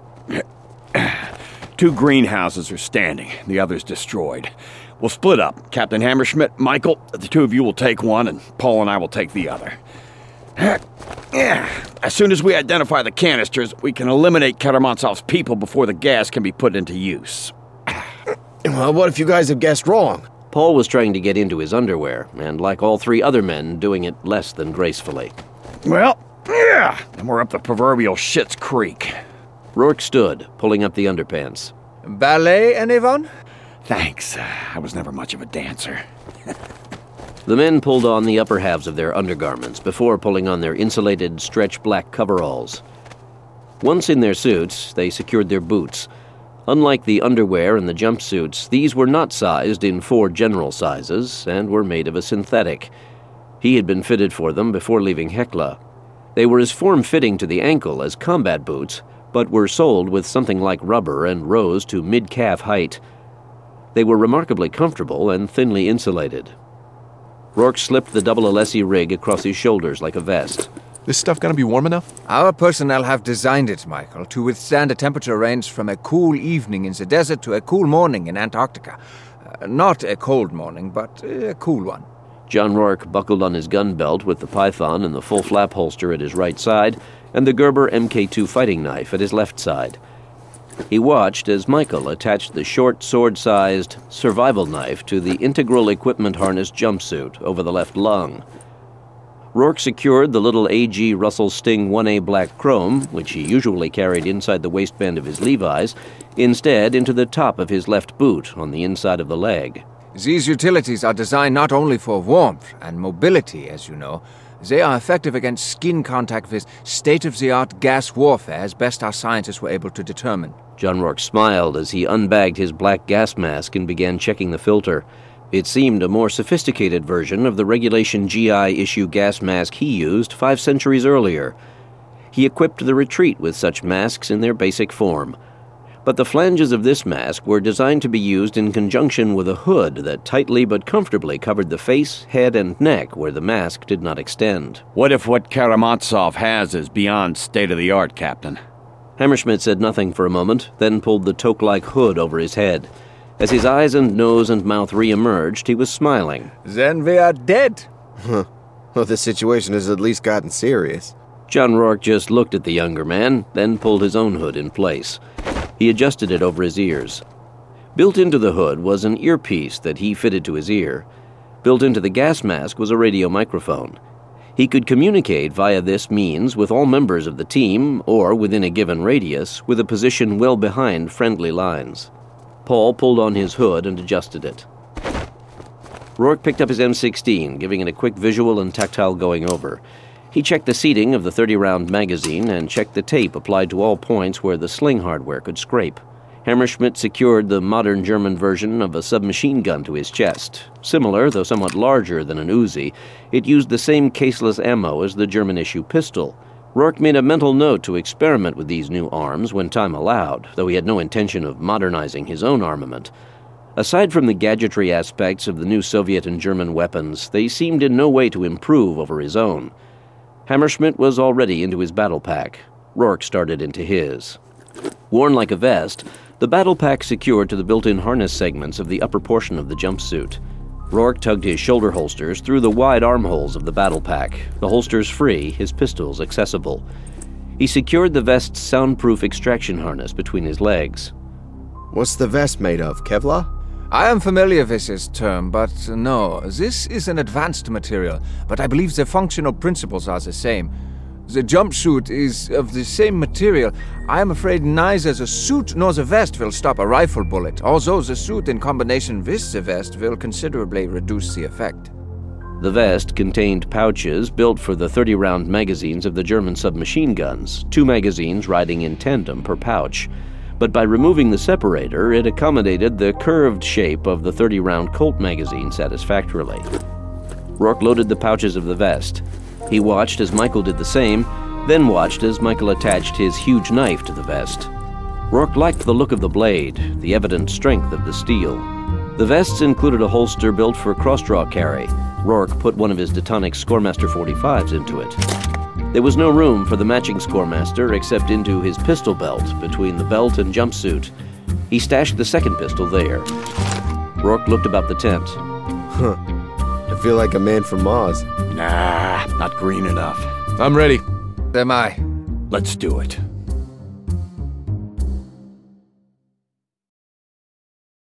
2 greenhouses are standing, the others destroyed. We'll split up. Captain Hammerschmidt, Michael, the 2 of you will take one, and Paul and I will take the other. As soon as we identify the canisters, we can eliminate Karamazov's people before the gas can be put into use. Well, what if you guys have guessed wrong? Paul was trying to get into his underwear, and like all 3 other men, doing it less than gracefully. Well, yeah, and we're up the proverbial Schitt's Creek. Rourke stood, pulling up the underpants. Ballet, anyone? Thanks. I was never much of a dancer. The men pulled on the upper halves of their undergarments before pulling on their insulated, stretch black coveralls. Once in their suits, they secured their boots. Unlike the underwear and the jumpsuits, these were not sized in 4 general sizes and were made of a synthetic. He had been fitted for them before leaving Hekla. They were as form-fitting to the ankle as combat boots, but were soled with something like rubber and rose to mid-calf height. They were remarkably comfortable and thinly insulated. Rourke slipped the double Alessi rig across his shoulders like a vest. This stuff gonna be warm enough? Our personnel have designed it, Michael, to withstand a temperature range from a cool evening in the desert to a cool morning in Antarctica. Not a cold morning, but a cool one. John Rourke buckled on his gun belt with the python and the full flap holster at his right side and the Gerber Mk2 fighting knife at his left side. He watched as Michael attached the short, sword-sized survival knife to the integral equipment harness jumpsuit over the left lung. Rourke secured the little A.G. Russell Sting 1A Black Chrome, which he usually carried inside the waistband of his Levi's, instead into the top of his left boot on the inside of the leg. These utilities are designed not only for warmth and mobility, as you know. They are effective against skin contact with state-of-the-art gas warfare, as best our scientists were able to determine. John Rourke smiled as he unbagged his black gas mask and began checking the filter. It seemed a more sophisticated version of the regulation GI issue gas mask he used 5 centuries earlier. He equipped the retreat with such masks in their basic form. But the flanges of this mask were designed to be used in conjunction with a hood that tightly but comfortably covered the face, head, and neck where the mask did not extend. What if what Karamazov has is beyond state-of-the-art, Captain? Hammerschmidt said nothing for a moment, then pulled the toque-like hood over his head. As his eyes and nose and mouth re-emerged, he was smiling. Then we are dead. Huh. Well, the situation has at least gotten serious. John Rourke just looked at the younger man, then pulled his own hood in place. He adjusted it over his ears. Built into the hood was an earpiece that he fitted to his ear. Built into the gas mask was a radio microphone. He could communicate via this means with all members of the team, or within a given radius, with a position well behind friendly lines. Paul pulled on his hood and adjusted it. Rourke picked up his M16, giving it a quick visual and tactile going over. He checked the seating of the 30-round magazine and checked the tape applied to all points where the sling hardware could scrape. Hammerschmidt secured the modern German version of a submachine gun to his chest. Similar, though somewhat larger than an Uzi, it used the same caseless ammo as the German-issue pistol. Rourke made a mental note to experiment with these new arms when time allowed, though he had no intention of modernizing his own armament. Aside from the gadgetry aspects of the new Soviet and German weapons, they seemed in no way to improve over his own. Hammerschmidt was already into his battle pack. Rourke started into his. Worn like a vest, the battle pack secured to the built-in harness segments of the upper portion of the jumpsuit. Rourke tugged his shoulder holsters through the wide armholes of the battle pack, the holsters free, his pistols accessible. He secured the vest's soundproof extraction harness between his legs. What's the vest made of, Kevlar? I am familiar with this term, but no, this is an advanced material, but I believe the functional principles are the same. The jumpsuit is of the same material. I am afraid neither the suit nor the vest will stop a rifle bullet, although the suit in combination with the vest will considerably reduce the effect. The vest contained pouches built for the 30-round magazines of the German submachine guns, 2 magazines riding in tandem per pouch. But by removing the separator, it accommodated the curved shape of the 30-round Colt magazine satisfactorily. Rourke loaded the pouches of the vest. He watched as Michael did the same, then watched as Michael attached his huge knife to the vest. Rourke liked the look of the blade, the evident strength of the steel. The vests included a holster built for cross-draw carry. Rourke put one of his Detonic Scoremaster 45s into it. There was no room for the matching Scoremaster except into his pistol belt between the belt and jumpsuit. He stashed the second pistol there. Rourke looked about the tent. Huh. I feel like a man from Mars. Nah, not green enough. I'm ready. Am I? Let's do it.